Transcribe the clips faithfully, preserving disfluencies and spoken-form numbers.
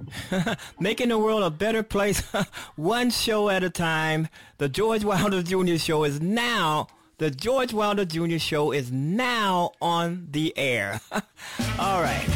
Making the world a better place, one show at a time. The George Wilder Junior Show is now, the George Wilder Junior Show is now on the air. All right.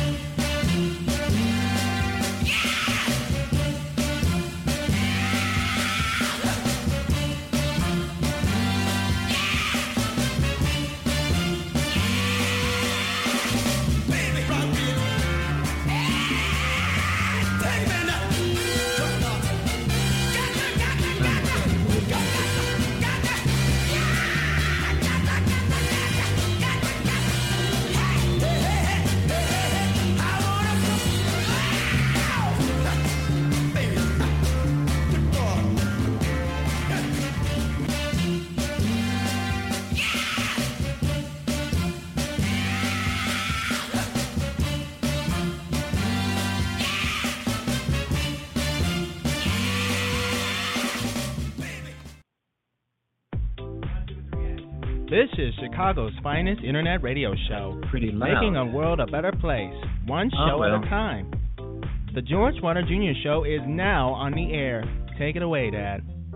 This is Chicago's finest internet radio show, Pretty loud. Making a world a better place, one show Oh, well. at a time. The George Wilder Junior Show is now on the air. Take it away, Dad.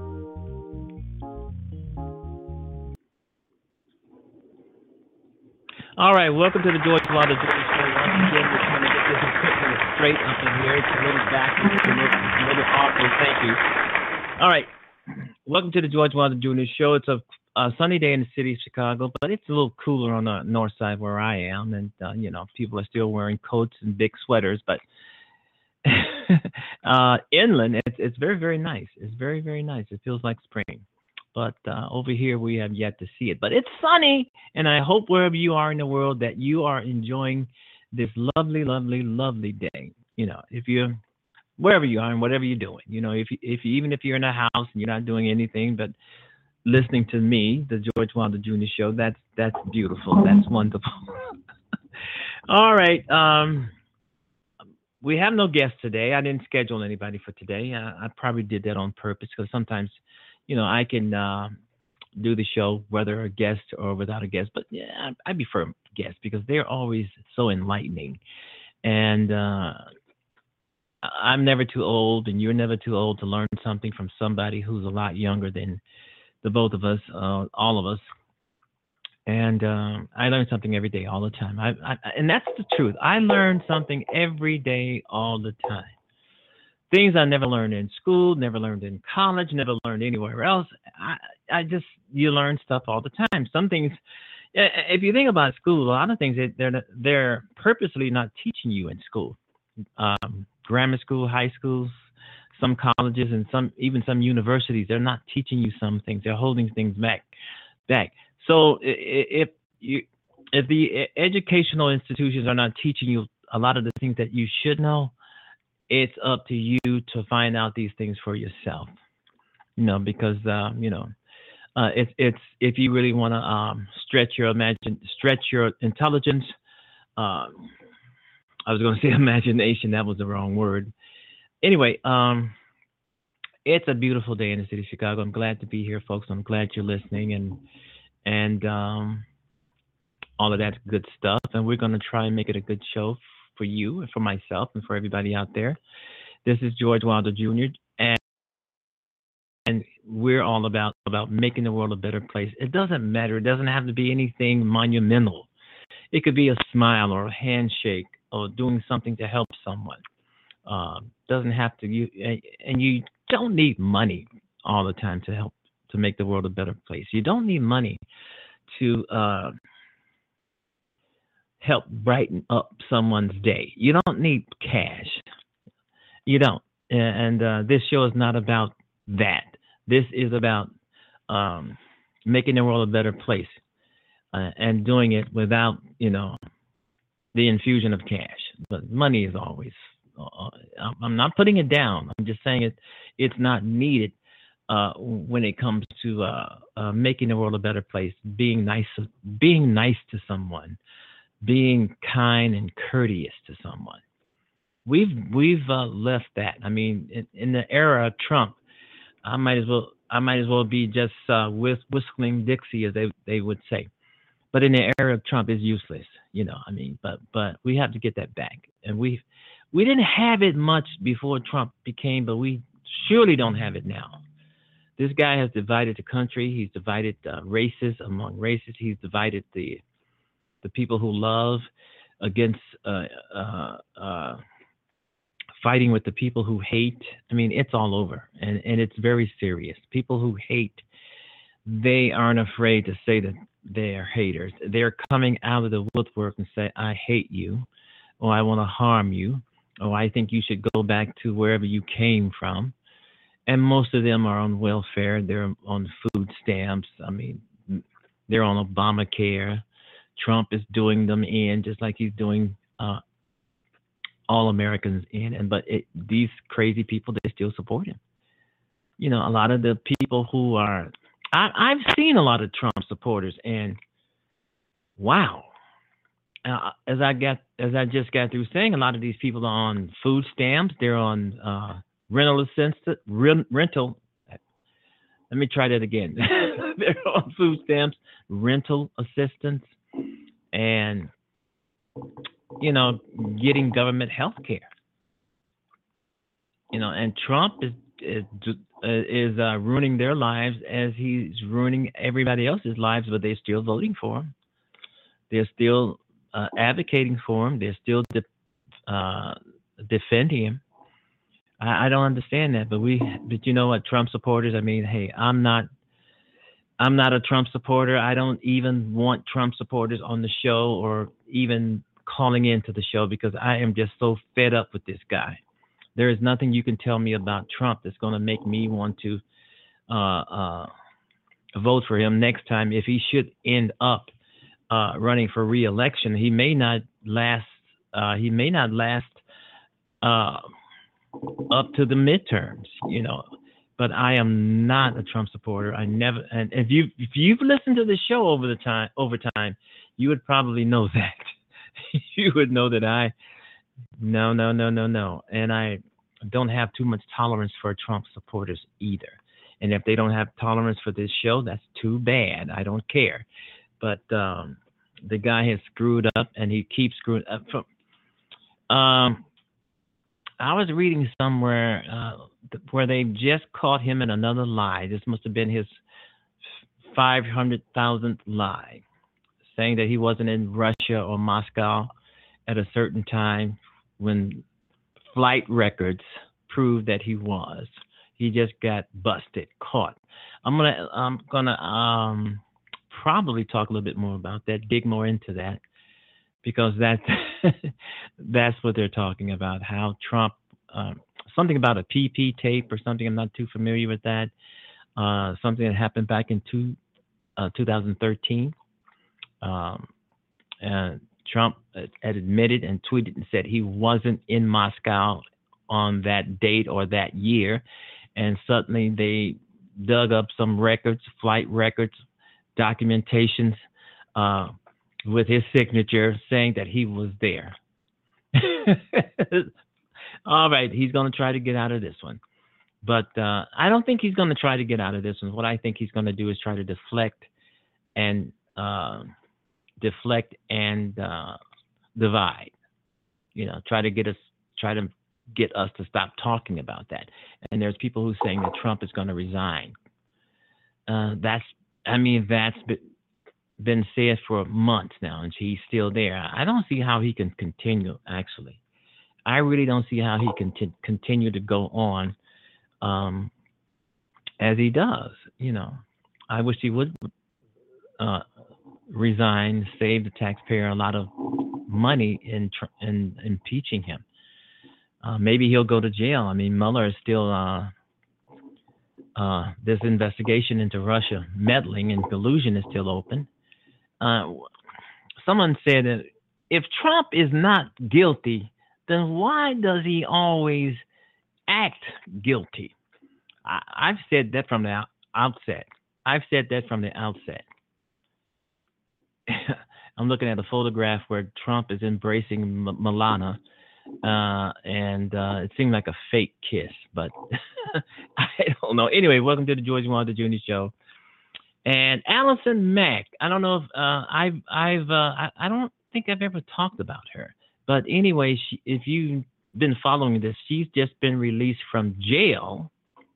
All right, welcome to the George Wilder Junior Show. Once again, we're trying to get this equipment straight up in here. It's a little backwards, a little, a little awkward. Thank you. All right, welcome to the George Wilder Junior Show. It's a, a sunny day in the city of Chicago, but it's a little cooler on the north side where I am, and uh, you know, people are still wearing coats and big sweaters. But uh, inland, it's it's very very nice. It's very very nice. It feels like spring. But uh, over here, we have yet to see it. But it's sunny, and I hope wherever you are in the world that you are enjoying this lovely, lovely, lovely day. You know, if you're wherever you are and whatever you're doing, you know, if you, if you, even if you're in a house and you're not doing anything but listening to me, the George Wilder Junior Show, that's that's beautiful. That's wonderful. All right. Um, we have no guests today. I didn't schedule anybody for today. I, I probably did that on purpose because sometimes, you know, I can uh, do the show whether a guest or without a guest. But yeah, I, I prefer guests because they're always so enlightening. And uh, I'm never too old, and you're never too old to learn something from somebody who's a lot younger than the both of us, uh, all of us. And uh, I learn something every day, all the time. I, I, and that's the truth. I learn something every day, all the time. Things I never learned in school, never learned in college, never learned anywhere else. I, I just, you learn stuff all the time. Some things, if you think about school, a lot of things, they're, they're purposely not teaching you in school. Um, grammar school, high schools, some colleges, and some even some universities, they're not teaching you some things. They're holding things back. back. So if you, if the educational institutions are not teaching you a lot of the things that you should know, it's up to you to find out these things for yourself, you know, because, uh, you know, uh, it's, it's, if you really want to um, stretch your imagine, stretch your intelligence, um, I was going to say imagination, that was the wrong word. Anyway, um, it's a beautiful day in the city of Chicago. I'm glad to be here, folks. I'm glad you're listening and, and um, all of that good stuff. And we're going to try and make it a good show for you and for myself and for everybody out there. This is George Wilder Junior and and we're all about about making the world a better place. It doesn't matter. It doesn't have to be anything monumental. It could be a smile or a handshake or doing something to help someone. Um, doesn't have to you and you don't need money all the time to help to make the world a better place. You don't need money to uh, help brighten up someone's day. You don't need cash. You don't. And uh, this show is not about that. This is about um, making the world a better place uh, and doing it without, you know, the infusion of cash. But money is always, uh, I'm not putting it down. I'm just saying it. It's not needed uh, when it comes to uh, uh, making the world a better place, being nice, being nice to someone, being kind and courteous to someone. We've we've uh, left that. I mean, in, in the era of Trump, I might as well I might as well be just uh, whist, whistling Dixie, as they they would say. But in the era of Trump, it's useless. You know, I mean, but but we have to get that back, and we we didn't have it much before Trump became, but we surely don't have it now. This guy has divided the country. He's divided uh, races among races. He's divided the the people who love against uh, uh, uh, fighting with the people who hate. I mean, it's all over, and, and it's very serious. People who hate, they aren't afraid to say that they are haters. They're coming out of the woodwork and say, I hate you, or I want to harm you, or I think you should go back to wherever you came from. And most of them are on welfare. They're on food stamps. I mean, they're on Obamacare. Trump is doing them in just like he's doing uh, all Americans in. And but it, these crazy people, they still support him. You know, a lot of the people who are, I, I've seen a lot of Trump supporters, and wow. Uh, as I got, as I just got through saying, a lot of these people are on food stamps. They're on uh, rental assistance, rental. Let me try that again. They're on food stamps, rental assistance, and you know, getting government health care. You know, and Trump is is is uh, ruining their lives as he's ruining everybody else's lives, but they're still voting for him. They're still uh, advocating for him. They're still de- uh, defending him. I, I don't understand that, but we, but you know what, Trump supporters. I mean, hey, I'm not, I'm not a Trump supporter. I don't even want Trump supporters on the show or even calling into the show because I am just so fed up with this guy. There is nothing you can tell me about Trump that's going to make me want to uh, uh, vote for him next time. If he should end up uh, running for re-election, he may not last. Uh, he may not last uh, up to the midterms, you know. But I am not a Trump supporter. I never. And if you if you've listened to the show over the time over time, you would probably know that. You would know that I. No, no, no, no, no. And I don't have too much tolerance for Trump supporters either. And if they don't have tolerance for this show, that's too bad. I don't care. But um, the guy has screwed up, and he keeps screwing up. Um, I was reading somewhere uh, where they just caught him in another lie. This must have been his five hundred thousandth lie, saying that he wasn't in Russia or Moscow at a certain time when flight records proved that he was. He just got busted, caught. I'm gonna I'm gonna um probably talk a little bit more about that, dig more into that, because that's that's what they're talking about. How Trump, um, something about a P P tape or something. I'm not too familiar with that. Uh, something that happened back in two, uh, two thousand thirteen. Um, and Trump had admitted and tweeted and said he wasn't in Moscow on that date or that year. And suddenly they dug up some records, flight records, documentations uh, with his signature saying that he was there. All right, he's going to try to get out of this one. But uh, I don't think he's going to try to get out of this one. What I think he's going to do is try to deflect and uh, deflect and uh, divide, you know, try to get us, try to get us to stop talking about that. And there's people who are saying that Trump is going to resign. Uh, that's, I mean, that's been said for months now, and he's still there. I don't see how he can continue, actually. I really don't see how he can t- continue to go on um, as he does, you know. I wish he would uh, resign, save the taxpayer a lot of money in tr- in impeaching him. Uh, maybe he'll go to jail. I mean, Mueller is still uh, uh, this investigation into Russia meddling and collusion is still open. Uh, someone said that if Trump is not guilty, then why does he always act guilty? I- I've said that from the out- outset. I've said that from the outset. I'm looking at a photograph where Trump is embracing M- Melania, uh, and uh, it seemed like a fake kiss, but I don't know. Anyway, welcome to the George Wilder Junior Show. And Allison Mack, I don't know if uh, I've, I've, uh, I, I don't think I've ever talked about her, but anyway, she, if you been following this, she's just been released from jail.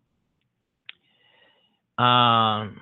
Um,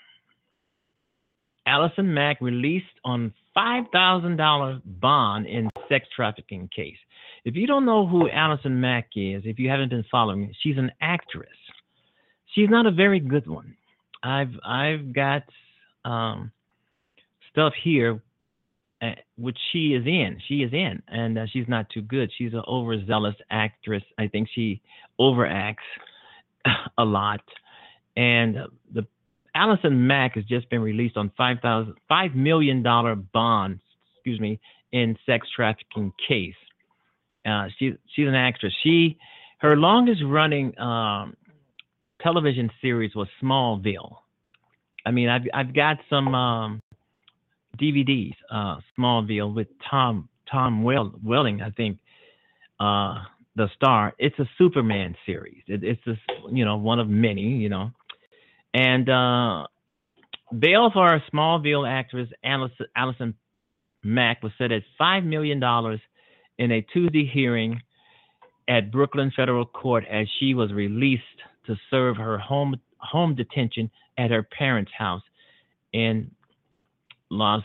Allison Mack released on five thousand dollars bond in sex trafficking case. If you don't know who Allison Mack is, if you haven't been following, she's an actress. She's not a very good one. I've I've got um, stuff here, uh, which she is in. She is in, and uh, she's not too good. She's an overzealous actress. I think she overacts a lot. And uh, the Allison Mack has just been released on five thousand five million dollar bond, excuse me, in sex trafficking case. Uh, she she's an actress. She her longest running um, television series was Smallville. I mean, I've I've got some um, D V Ds, uh, Smallville with Tom Tom well, Welling, I think, uh, the star. It's a Superman series. It, it's a, you know, one of many, you know. And uh, bail for Smallville actress Allison, Allison Mack was set at five million dollars in a Tuesday hearing at Brooklyn Federal Court as she was released to serve her home home detention at her parents' house in Los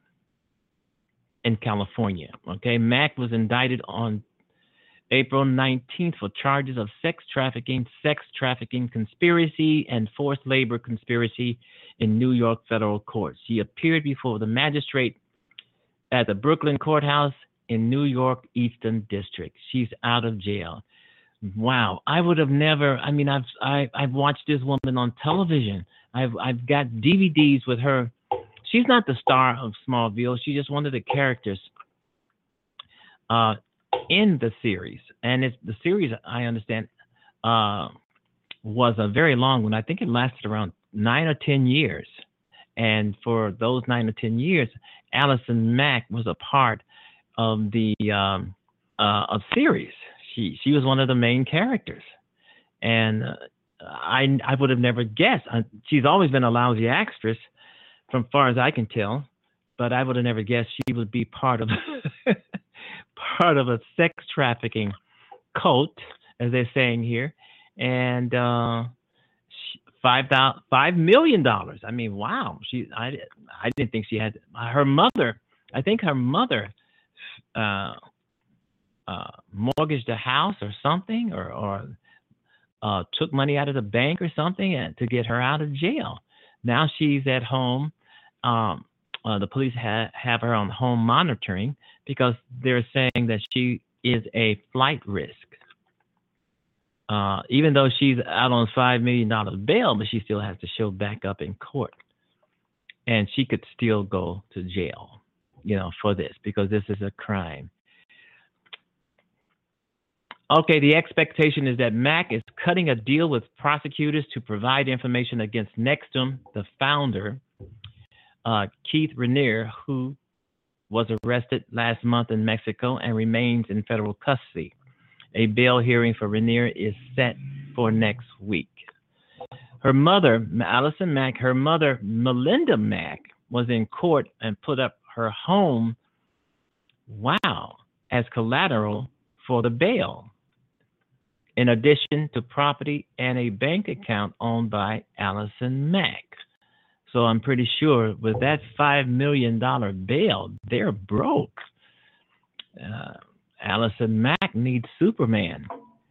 in California. Okay, Mack was indicted on April nineteenth for charges of sex trafficking, sex trafficking conspiracy, and forced labor conspiracy in New York federal court. She appeared before the magistrate at the Brooklyn courthouse in New York Eastern District. She's out of jail. Wow, I would have never. I mean, I've I, I've watched this woman on television. I've I've got D V Ds with her. She's not the star of Smallville. She's just one of the characters uh, in the series. And it's the series, I understand, uh, was a very long one. I think it lasted around nine or ten years. And for those nine or ten years, Allison Mack was a part of the um, uh, of series. She she was one of the main characters, and uh, I I would have never guessed. Uh, she's always been a lousy actress, from far as I can tell, but I would have never guessed she would be part of part of a sex trafficking cult, as they're saying here, and uh, five thousand five million dollars. I mean, wow. She I I didn't think she had her mother. I think her mother. Uh, Uh, mortgaged a house or something, or, or uh, took money out of the bank or something and, to get her out of jail. Now she's at home. Um, uh, the police ha- have her on home monitoring because they're saying that she is a flight risk. Uh, even though she's out on five million dollars bail, but she still has to show back up in court. And she could still go to jail, you know, for this, because this is a crime. Okay, the expectation is that Mack is cutting a deal with prosecutors to provide information against Nexstim, the founder, uh, Keith Raniere, who was arrested last month in Mexico and remains in federal custody. A bail hearing for Raniere is set for next week. Her mother, Allison Mack, her mother, Melinda Mack, was in court and put up her home, wow, as collateral for the bail, in addition to property and a bank account owned by Allison Mack. So I'm pretty sure with that five million dollars bail, they're broke. Uh, Allison Mack needs Superman.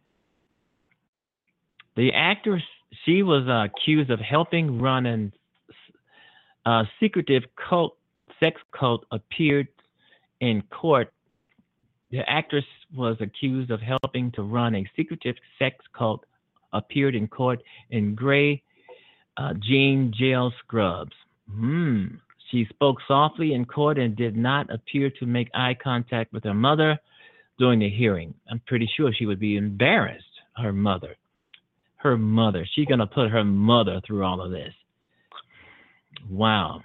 The actress, she was uh, accused of helping run a uh, secretive cult, sex cult, appeared in court. The actress was accused of helping to run a secretive sex cult, appeared in court in gray uh, jean jail scrubs. Hmm. She spoke softly in court and did not appear to make eye contact with her mother during the hearing. I'm pretty sure she would be embarrassed, her mother. Her mother. She's going to put her mother through all of this. Wow.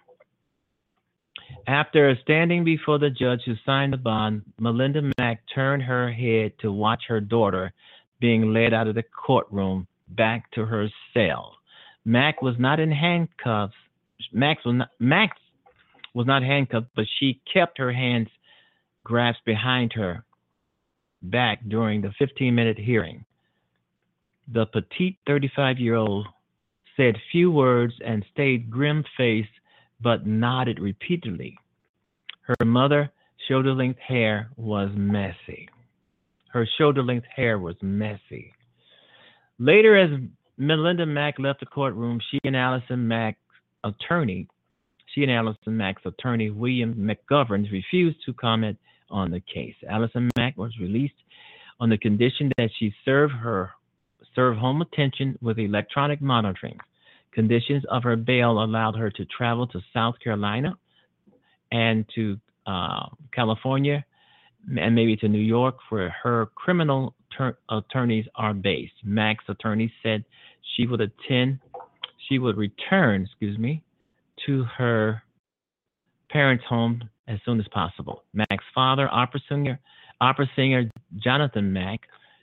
After standing before the judge who signed the bond, Melinda Mack turned her head to watch her daughter being led out of the courtroom back to her cell. Mack was not in handcuffs. Max was not, Max was not handcuffed, but she kept her hands grasped behind her back during the fifteen-minute hearing. The petite thirty-five-year-old said few words and stayed grim-faced but nodded repeatedly. Her mother shoulder-length hair was messy. Her shoulder-length hair was messy. Later, as Melinda Mack left the courtroom, she and Allison Mack's attorney, she and Allison Mack's attorney, William McGovern, refused to comment on the case. Allison Mack was released on the condition that she serve her serve home attention with electronic monitoring. Conditions of her bail allowed her to travel to South Carolina and to uh, California and maybe to New York, where her criminal ter- attorneys are based. Mack's attorney said she would attend, she would return, excuse me, to her parents' home as soon as possible. Mack's father, opera singer, opera singer Jonathan Mack,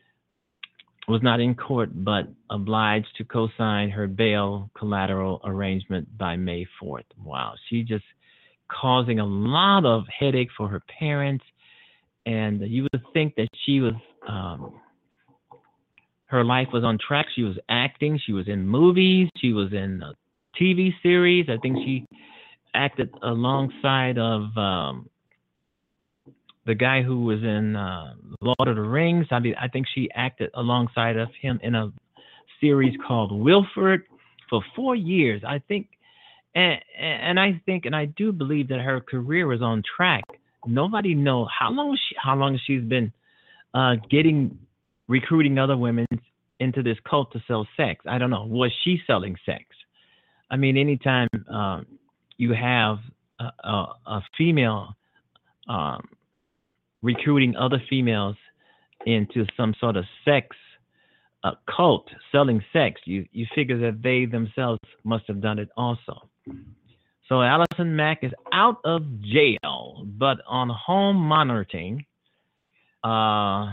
was not in court but obliged to co-sign her bail collateral arrangement by May fourth. Wow, she just causing a lot of headache for her parents. And you would think that she was, um, her life was on track. She was acting. She was in movies. She was in a T V series. I think she acted alongside of um, the guy who was in uh, Lord of the Rings. I mean, I think she acted alongside of him in a series called Wilford for four years. I think, and, and I think, and I do believe that her career was on track. Nobody knows how long she, how long she's been uh, getting, recruiting other women into this cult to sell sex. I don't know. Was she selling sex? I mean, anytime um, you have a, a, a female um, recruiting other females into some sort of sex uh, cult, selling sex, you, you figure that they themselves must have done it also. So Allison Mack is out of jail, but on home monitoring. Uh,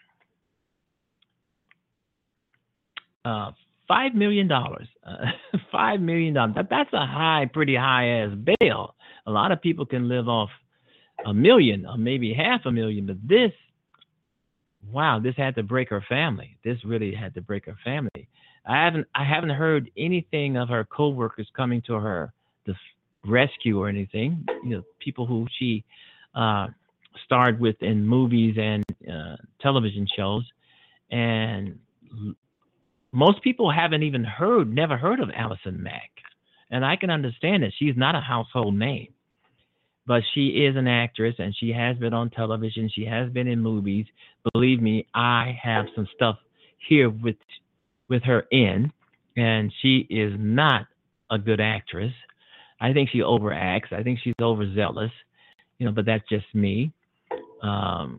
uh, Five million dollars. Uh, Five million dollars. That, that's a high, pretty high ass bail. A lot of people can live off a million or maybe half a million, but this, wow, this had to break her family. This really had to break her family. I haven't, I haven't heard anything of her co-workers coming to her to rescue or anything. You know, people who she uh, starred with in movies and uh, television shows, and most people haven't even heard, never heard of Allison Mack. And I can understand that she's not a household name, but she is an actress and she has been on television. She has been in movies. Believe me, I have some stuff here with with her in, and she is not a good actress. I think she overacts. I think she's overzealous, you know, but that's just me. Um,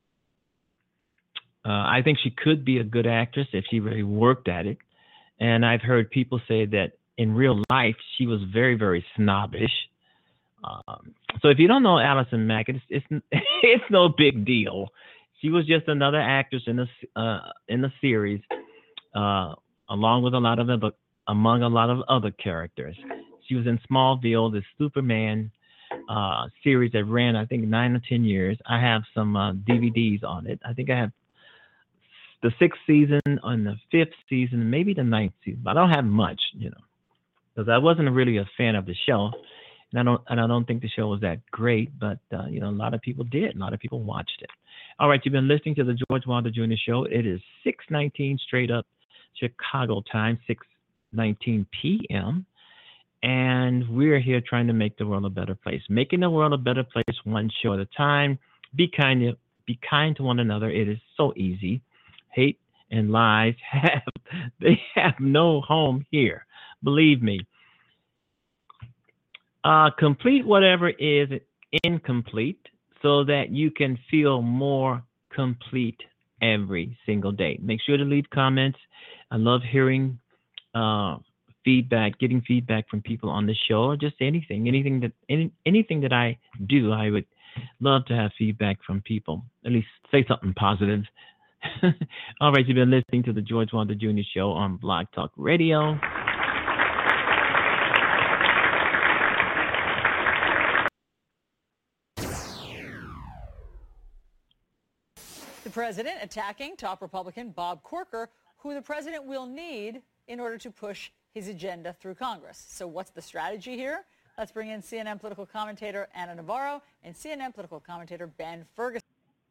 uh, I think she could be a good actress if she really worked at it. And I've heard people say that in real life, she was very, very snobbish. Um, so if you don't know Allison Mack, it's, it's, it's no big deal. She was just another actress in the, uh, in the series, uh, along with a lot of other, among a lot of other characters. She was in Smallville, the Superman uh, series that ran, I think, nine or ten years. I have some uh, D V Ds on it. I think I have the sixth season and the fifth season, maybe the ninth season. But I don't have much, you know, because I wasn't really a fan of the show, and I don't, and I don't think the show was that great. But uh, you know, a lot of people did. A lot of people watched it. All right, you've been listening to the George Wilder Junior Show. It is six nineteen straight up Chicago time, six nineteen p.m. And we're here trying to make the world a better place. Making the world a better place one show at a time. Be kind to, be kind to one another. It is so easy. Hate and lies have, they have no home here. Believe me. Uh, complete whatever is incomplete so that you can feel more complete every single day. Make sure to leave comments. I love hearing uh, feedback, getting feedback from people on the show, or just anything, anything that any, anything that I do, I would love to have feedback from people. At least say something positive. All right, you've been listening to the George Wilder Junior Show on Blog Talk Radio. The The president attacking top Republican Bob Corker, who the president will need in order to push his agenda through Congress. So what's the strategy here? Let's bring in C N N political commentator Ana Navarro and C N N political commentator Ben Ferguson.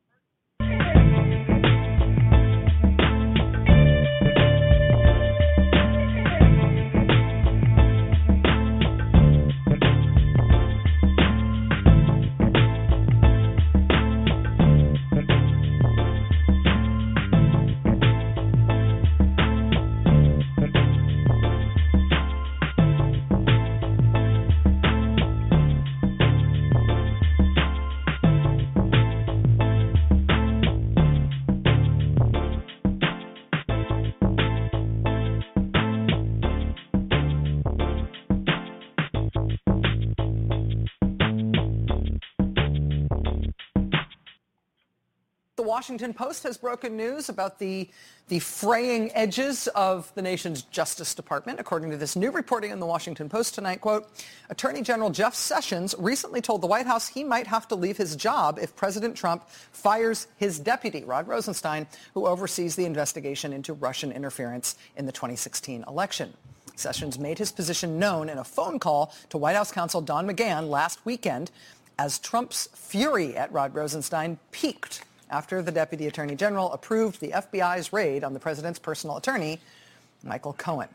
The Washington Post has broken news about the, the fraying edges of the nation's Justice Department. According to this new reporting in the Washington Post tonight, quote, Attorney General Jeff Sessions recently told the White House he might have to leave his job if President Trump fires his deputy, Rod Rosenstein, who oversees the investigation into Russian interference in the twenty sixteen election. Sessions made his position known in a phone call to White House counsel Don McGahn last weekend as Trump's fury at Rod Rosenstein peaked after the Deputy Attorney General approved the F B I's raid on the president's personal attorney, Michael Cohen.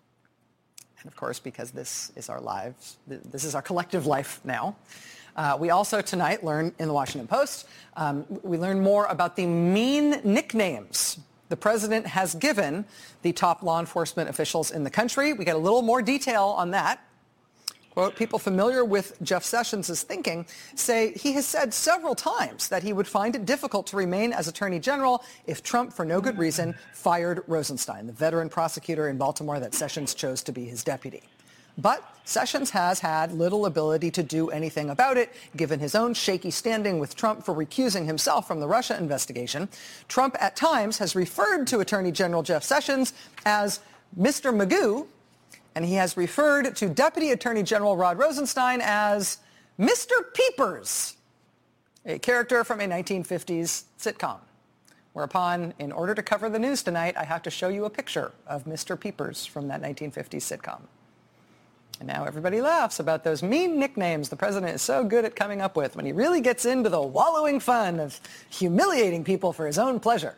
And of course, because this is our lives, this is our collective life now, uh, we also tonight learn in the Washington Post, um, we learn more about the mean nicknames the president has given the top law enforcement officials in the country. We get a little more detail on that. Quote, people familiar with Jeff Sessions' thinking say he has said several times that he would find it difficult to remain as Attorney General if Trump, for no good reason, fired Rosenstein, the veteran prosecutor in Baltimore that Sessions chose to be his deputy. But Sessions has had little ability to do anything about it, given his own shaky standing with Trump for recusing himself from the Russia investigation. Trump at times has referred to Attorney General Jeff Sessions as Mister Magoo, and he has referred to Deputy Attorney General Rod Rosenstein as Mister Peepers, a character from a nineteen fifties sitcom. Whereupon, in order to cover the news tonight, I have to show you a picture of Mister Peepers from that nineteen fifties sitcom. And now everybody laughs about those mean nicknames the president is so good at coming up with when he really gets into the wallowing fun of humiliating people for his own pleasure.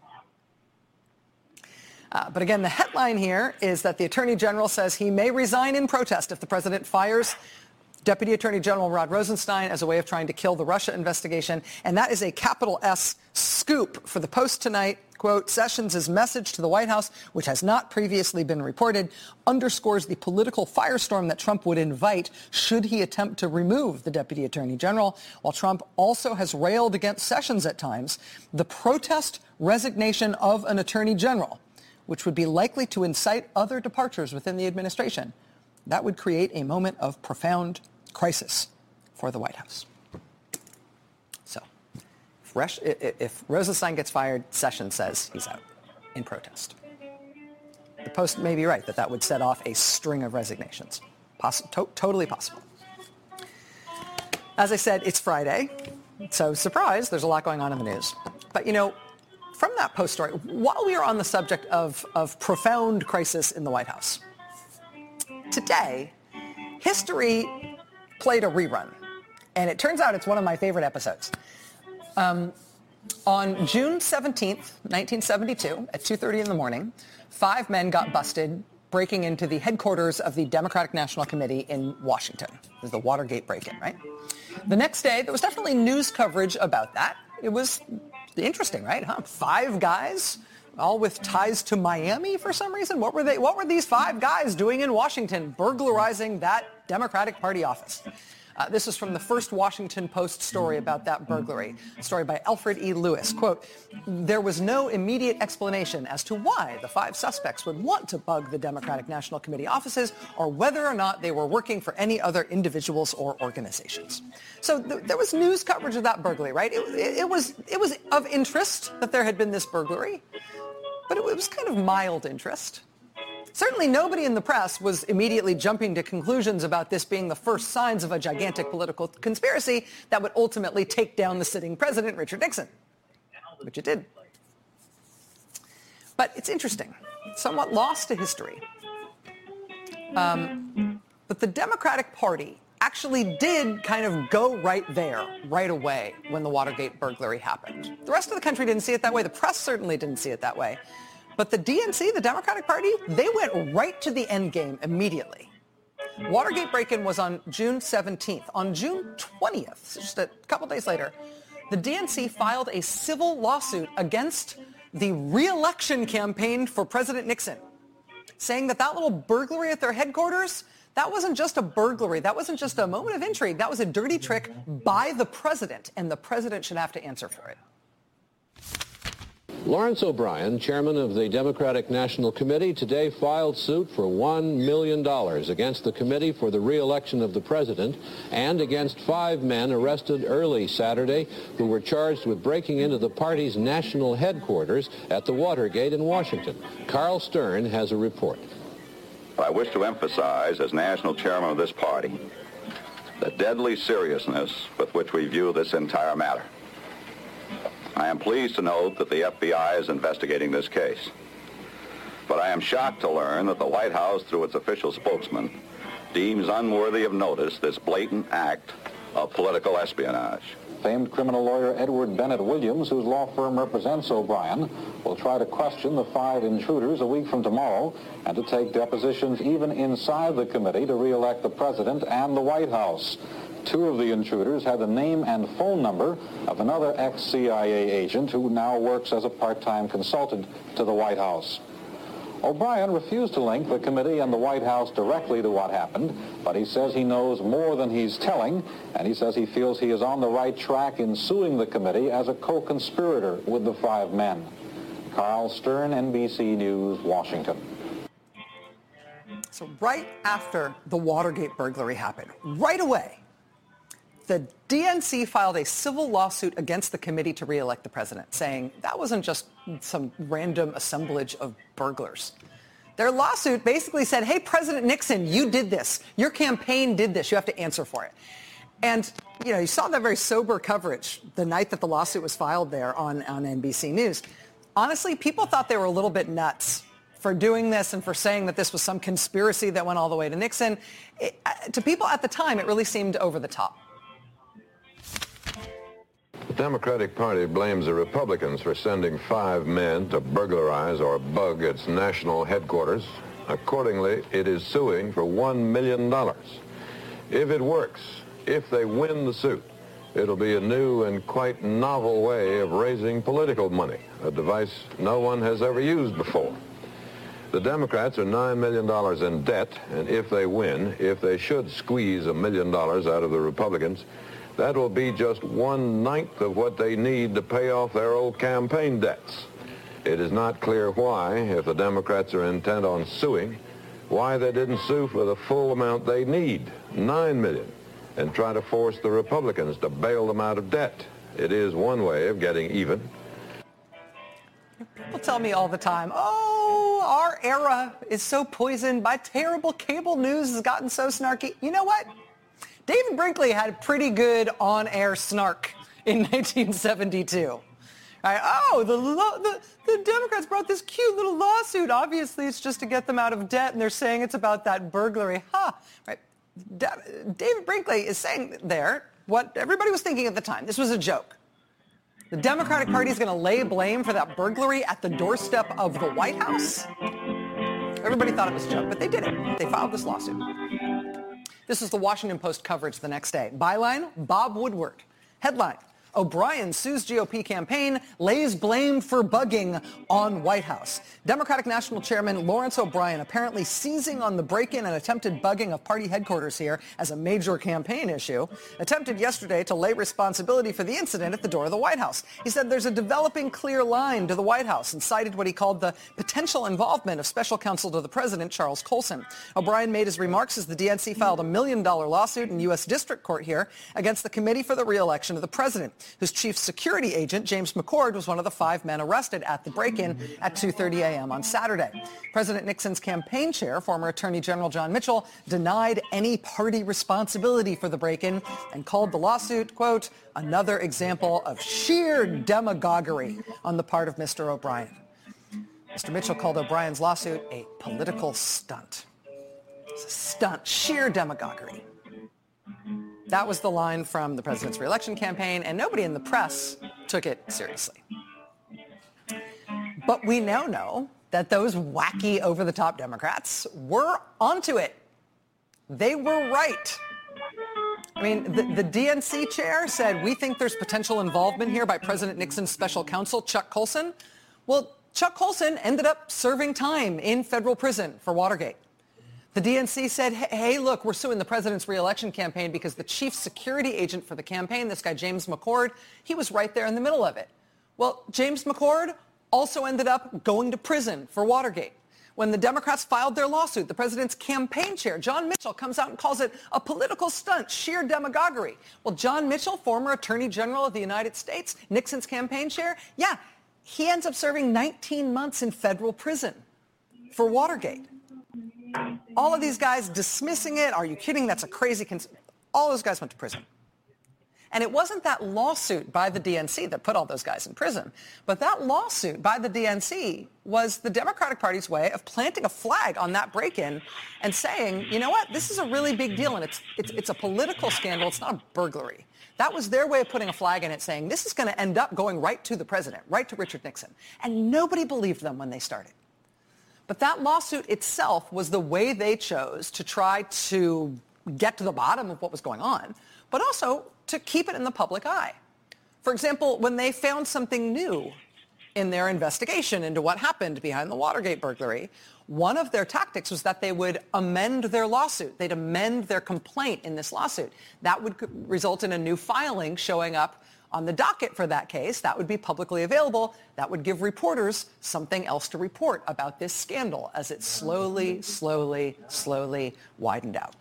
Uh, but again, the headline here is that the Attorney General says he may resign in protest if the president fires Deputy Attorney General Rod Rosenstein as a way of trying to kill the Russia investigation. And that is a capital S scoop for the Post tonight. Quote, Sessions' message to the White House, which has not previously been reported, underscores the political firestorm that Trump would invite should he attempt to remove the Deputy Attorney General. While Trump also has railed against Sessions at times, the protest resignation of an Attorney General, which would be likely to incite other departures within the administration, that would create a moment of profound crisis for the White House. So if, Resh, if Rosenstein gets fired, Sessions says he's out in protest. The Post may be right that that would set off a string of resignations. Poss- to- totally possible. As I said, it's Friday, so surprise, there's a lot going on in the news. But, you know, from that Post story, while we are on the subject of, of profound crisis in the White House, today, history played a rerun, and it turns out it's one of my favorite episodes. Um, on June seventeenth, nineteen seventy-two, at two thirty in the morning, five men got busted breaking into the headquarters of the Democratic National Committee in Washington. It was the Watergate break-in, right? The next day, there was definitely news coverage about that. It was interesting, right? Huh? Five guys, all with ties to Miami for some reason. What were they? What were these five guys doing in Washington, burglarizing that Democratic Party office? Uh, this is from the first Washington Post story about that burglary, a story by Alfred E. Lewis. Quote, there was no immediate explanation as to why the five suspects would want to bug the Democratic National Committee offices or whether or not they were working for any other individuals or organizations. So th- there was news coverage of that burglary, right? It, it, it was it was of interest that there had been this burglary, but it, it was kind of mild interest. Certainly nobody in the press was immediately jumping to conclusions about this being the first signs of a gigantic political conspiracy that would ultimately take down the sitting president, Richard Nixon. which it did. But it's interesting, somewhat lost to history. Um, but the Democratic Party actually did kind of go right there, right away, when the Watergate burglary happened. The rest of the country didn't see it that way. The press certainly didn't see it that way. But the D N C, the Democratic Party, they went right to the end game immediately. Watergate break-in was on June seventeenth. On June twentieth, just a couple days later, the D N C filed a civil lawsuit against the re-election campaign for President Nixon, saying that that little burglary at their headquarters, that wasn't just a burglary. That wasn't just a moment of intrigue. That was a dirty trick by the president, and the president should have to answer for it. Lawrence O'Brien, chairman of the Democratic National Committee, today filed suit for one million dollars against the Committee for the Re-election of the President and against five men arrested early Saturday who were charged with breaking into the party's national headquarters at the Watergate in Washington. Carl Stern has a report. I wish to emphasize, as national chairman of this party, the deadly seriousness with which we view this entire matter. I am pleased to note that the F B I is investigating this case. But I am shocked to learn that the White House, through its official spokesman, deems unworthy of notice this blatant act of political espionage. Famed criminal lawyer Edward Bennett Williams, whose law firm represents O'Brien, will try to question the five intruders a week from tomorrow and to take depositions even inside the committee to re-elect the president and the White House. Two of the intruders had the name and phone number of another ex-C I A agent who now works as a part-time consultant to the White House. O'Brien refused to link the committee and the White House directly to what happened, but he says he knows more than he's telling, and he says he feels he is on the right track in suing the committee as a co-conspirator with the five men. Carl Stern, N B C News, Washington. So right after the Watergate burglary happened, right away, the D N C filed a civil lawsuit against the committee to re-elect the president, saying that wasn't just some random assemblage of burglars. Their lawsuit basically said, hey, President Nixon, you did this. Your campaign did this. You have to answer for it. And, you know, you saw that very sober coverage the night that the lawsuit was filed there on, on N B C News. Honestly, people thought they were a little bit nuts for doing this and for saying that this was some conspiracy that went all the way to Nixon. It, to people at the time, it really seemed over the top. The Democratic Party blames the Republicans for sending five men to burglarize or bug its national headquarters. Accordingly, it is suing for one million dollars. If it works, if they win the suit, it'll be a new and quite novel way of raising political money, a device no one has ever used before. The Democrats are nine million dollars in debt, and if they win, if they should squeeze a million dollars out of the Republicans, that will be just one-ninth of what they need to pay off their old campaign debts. It is not clear why, if the Democrats are intent on suing, why they didn't sue for the full amount they need, nine million dollars, and try to force the Republicans to bail them out of debt. It is one way of getting even. People tell me all the time, oh, our era is so poisoned by terrible cable news has gotten so snarky. You know what? David Brinkley had pretty good on-air snark in nineteen seventy-two. Right, oh, the, the, the Democrats brought this cute little lawsuit. Obviously, it's just to get them out of debt, and they're saying it's about that burglary. Huh. Right. Da- David Brinkley is saying there what everybody was thinking at the time. This was a joke. The Democratic Party is going to lay blame for that burglary at the doorstep of the White House. Everybody thought it was a joke, but they did it. They filed this lawsuit. This is the Washington Post coverage the next day. Byline, Bob Woodward. Headline, O'Brien sues G O P campaign, lays blame for bugging on White House. Democratic National Chairman Lawrence O'Brien apparently seizing on the break-in and attempted bugging of party headquarters here as a major campaign issue, attempted yesterday to lay responsibility for the incident at the door of the White House. He said there's a developing clear line to the White House and cited what he called the potential involvement of special counsel to the president, Charles Colson. O'Brien made his remarks as the D N C filed a million dollar lawsuit in U S District Court here against the Committee for the Re-election of the President. whose chief security agent, James McCord, was one of the five men arrested at the break-in at two thirty a.m. on Saturday. President Nixon's campaign chair, former Attorney General John Mitchell, denied any party responsibility for the break-in and called the lawsuit, quote, another example of sheer demagoguery on the part of Mister O'Brien. Mister Mitchell called O'Brien's lawsuit a political stunt. It's a stunt, sheer demagoguery. That was the line from the president's re-election campaign, and nobody in the press took it seriously. But we now know that those wacky, over-the-top Democrats were onto it. They were right. I mean, the, the D N C chair said, we think there's potential involvement here by President Nixon's special counsel, Chuck Colson. Well, Chuck Colson ended up serving time in federal prison for Watergate. The D N C said, hey, look, we're suing the president's re-election campaign because the chief security agent for the campaign, this guy James McCord, he was right there in the middle of it. Well, James McCord also ended up going to prison for Watergate. When the Democrats filed their lawsuit, the president's campaign chair, John Mitchell, comes out and calls it a political stunt, sheer demagoguery. Well, John Mitchell, former Attorney General of the United States, Nixon's campaign chair, yeah, he ends up serving nineteen months in federal prison for Watergate. All of these guys dismissing it. Are you kidding? That's a crazy... Cons- all those guys went to prison. And it wasn't that lawsuit by the D N C that put all those guys in prison. But that lawsuit by the D N C was the Democratic Party's way of planting a flag on that break-in and saying, you know what, this is a really big deal, and it's, it's, it's a political scandal. It's not a burglary. That was their way of putting a flag in it, saying this is going to end up going right to the president, right to Richard Nixon. And nobody believed them when they started. But that lawsuit itself was the way they chose to try to get to the bottom of what was going on, but also to keep it in the public eye. For example, when they found something new in their investigation into what happened behind the Watergate burglary, one of their tactics was that they would amend their lawsuit. They'd amend their complaint in this lawsuit. That would result in a new filing showing up on the docket for that case. That would be publicly available. That would give reporters something else to report about this scandal as it slowly, slowly, slowly widened out.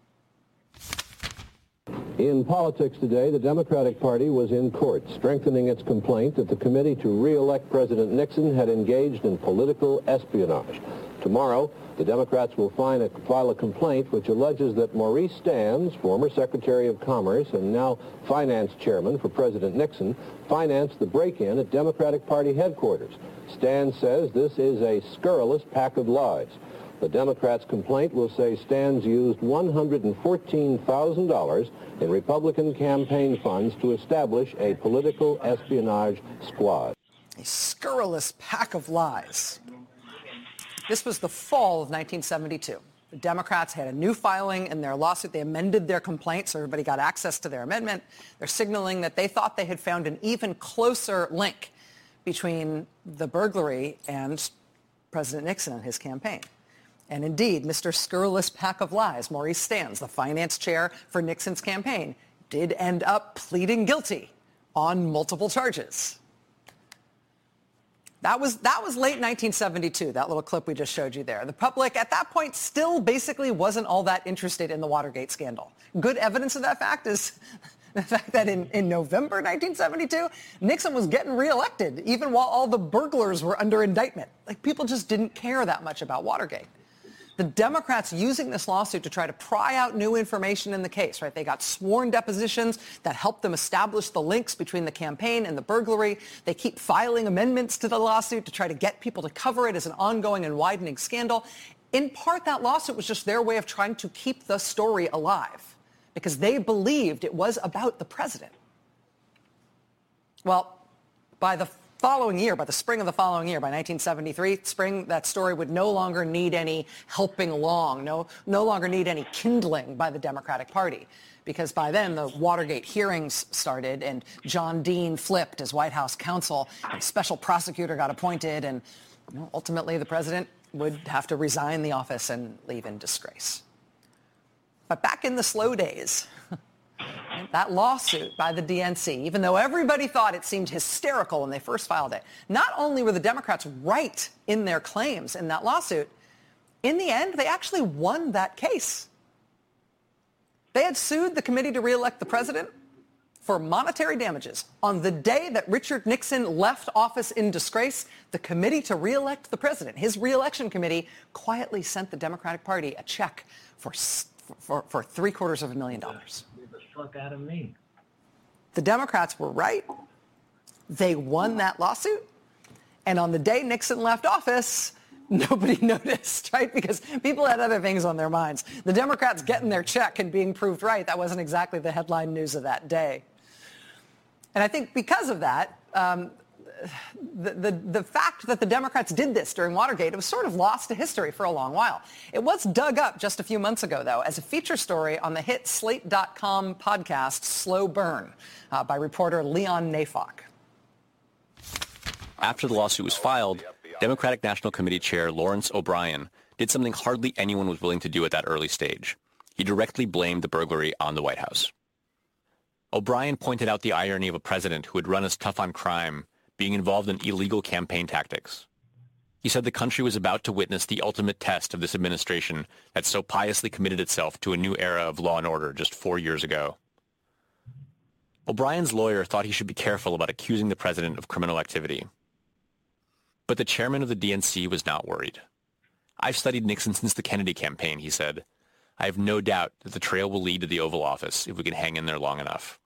In politics today, the Democratic Party was in court, strengthening its complaint that the committee to re-elect President Nixon had engaged in political espionage. Tomorrow, the Democrats will find a, file a complaint which alleges that Maurice Stans, former Secretary of Commerce and now finance chairman for President Nixon, financed the break-in at Democratic Party headquarters. Stans says this is a scurrilous pack of lies. The Democrats' complaint will say Stans used one hundred fourteen thousand dollars in Republican campaign funds to establish a political espionage squad. A scurrilous pack of lies. This was the fall of nineteen seventy-two. The Democrats had a new filing in their lawsuit. They amended their complaint, so everybody got access to their amendment. They're signaling that they thought they had found an even closer link between the burglary and President Nixon and his campaign. And indeed, Mister Scurrilous Pack of Lies, Maurice Stans, the finance chair for Nixon's campaign, did end up pleading guilty on multiple charges. That was, that was late nineteen seventy-two, that little clip we just showed you there. The public at that point still basically wasn't all that interested in the Watergate scandal. Good evidence of that fact is the fact that in, in November nineteen seventy-two, Nixon was getting reelected, even while all the burglars were under indictment. Like, people just didn't care that much about Watergate. The Democrats using this lawsuit to try to pry out new information in the case, right? They got sworn depositions that helped them establish the links between the campaign and the burglary. They keep filing amendments to the lawsuit to try to get people to cover it as an ongoing and widening scandal. In part, that lawsuit was just their way of trying to keep the story alive because they believed it was about the president. Well, by the following year, by the spring of the following year, by nineteen seventy-three, spring, that story would no longer need any helping along, no, no longer need any kindling by the Democratic Party, because by then the Watergate hearings started and John Dean flipped as White House counsel, and a special prosecutor got appointed, and you know, ultimately the president would have to resign the office and leave in disgrace. But back in the slow days, that lawsuit by the D N C, even though everybody thought it seemed hysterical when they first filed it, not only were the Democrats right in their claims in that lawsuit, in the end, they actually won that case. They had sued the committee to re-elect the president for monetary damages on the day that Richard Nixon left office in disgrace. The committee to re-elect the president, his re-election committee, quietly sent the Democratic Party a check for for, for three quarters of a million dollars. Get the fuck out of me. The Democrats were right. They won that lawsuit. And on the day Nixon left office, nobody noticed, right? Because people had other things on their minds. The Democrats getting their check and being proved right, that wasn't exactly the headline news of that day. And I think because of that, um, the, the, the fact that the Democrats did this during Watergate, it was sort of lost to history for a long while. It was dug up just a few months ago, though, as a feature story on the hit Slate dot com podcast Slow Burn uh, by reporter Leon Neyfakh. After the lawsuit was filed, Democratic National Committee Chair Lawrence O'Brien did something hardly anyone was willing to do at that early stage. He directly blamed the burglary on the White House. O'Brien pointed out the irony of a president who had run as tough on crime being involved in illegal campaign tactics. He said the country was about to witness the ultimate test of this administration that so piously committed itself to a new era of law and order just four years ago. O'Brien's lawyer thought he should be careful about accusing the president of criminal activity. But the chairman of the D N C was not worried. "I've studied Nixon since the Kennedy campaign," he said. "I have no doubt that the trail will lead to the Oval Office if we can hang in there long enough."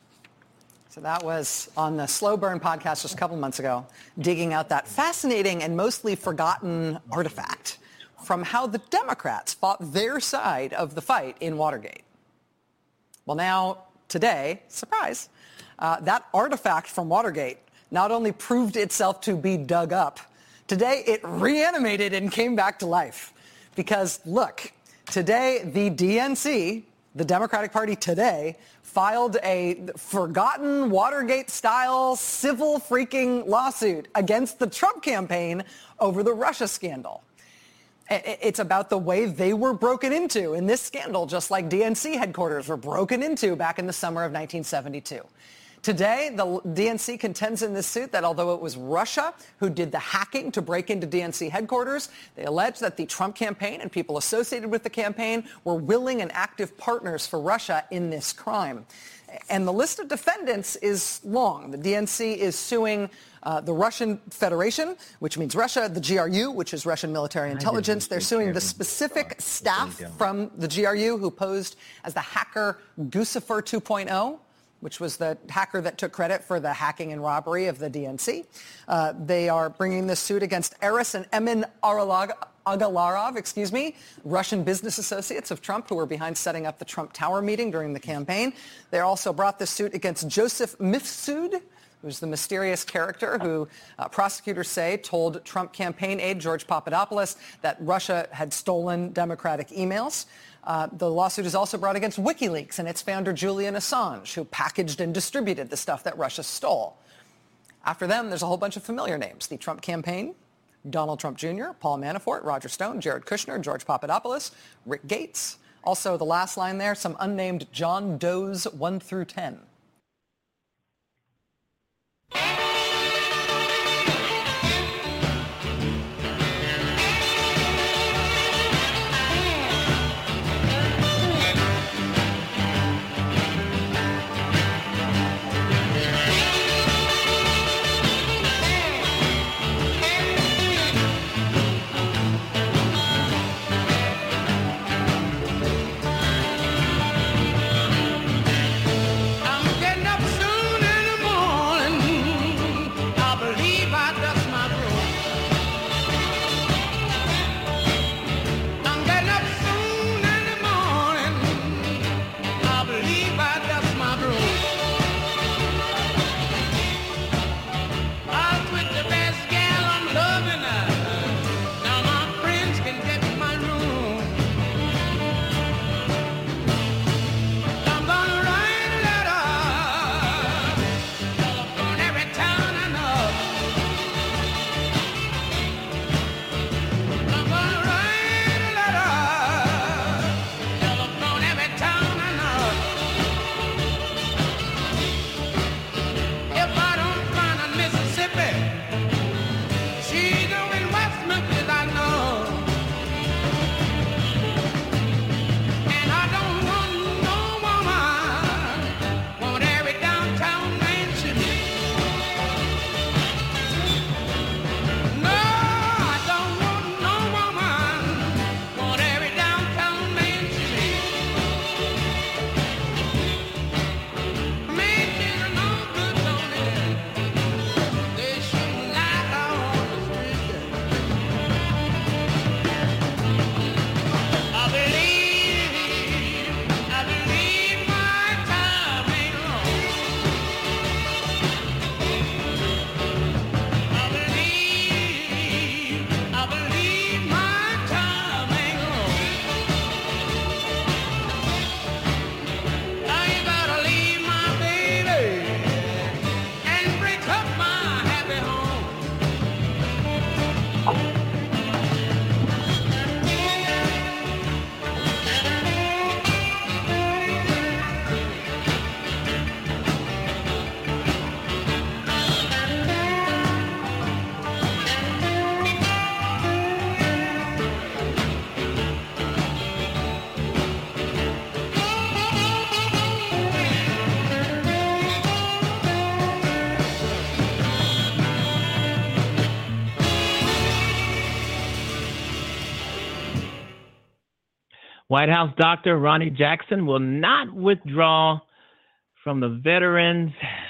So that was on the Slow Burn podcast just a couple months ago, digging out that fascinating and mostly forgotten artifact from how the Democrats fought their side of the fight in Watergate. Well, now, today, surprise, uh, that artifact from Watergate not only proved itself to be dug up, today it reanimated and came back to life. Because, look, today the D N C, the Democratic Party today, filed a forgotten Watergate-style civil freaking lawsuit against the Trump campaign over the Russia scandal. It's about the way they were broken into in this scandal, just like D N C headquarters were broken into back in the summer of nineteen seventy-two. Today, the D N C contends in this suit that although it was Russia who did the hacking to break into D N C headquarters, they allege that the Trump campaign and people associated with the campaign were willing and active partners for Russia in this crime. And the list of defendants is long. The D N C is suing uh, the Russian Federation, which means Russia, the G R U, which is Russian military intelligence. They're suing the specific staff from the G R U who posed as the hacker Guccifer two point oh. which was the hacker that took credit for the hacking and robbery of the D N C. Uh, they are bringing this suit against Eris and Emin Agalarov, excuse me, Russian business associates of Trump who were behind setting up the Trump Tower meeting during the campaign. They also brought this suit against Joseph Mifsud, who's the mysterious character who uh, prosecutors say told Trump campaign aide George Papadopoulos that Russia had stolen Democratic emails. Uh, the lawsuit is also brought against WikiLeaks and its founder Julian Assange, who packaged and distributed the stuff that Russia stole. After them, there's a whole bunch of familiar names. The Trump campaign, Donald Trump Junior, Paul Manafort, Roger Stone, Jared Kushner, George Papadopoulos, Rick Gates. Also, the last line there, some unnamed John Does one through ten. White House doctor Ronny Jackson will not withdraw from the Veterans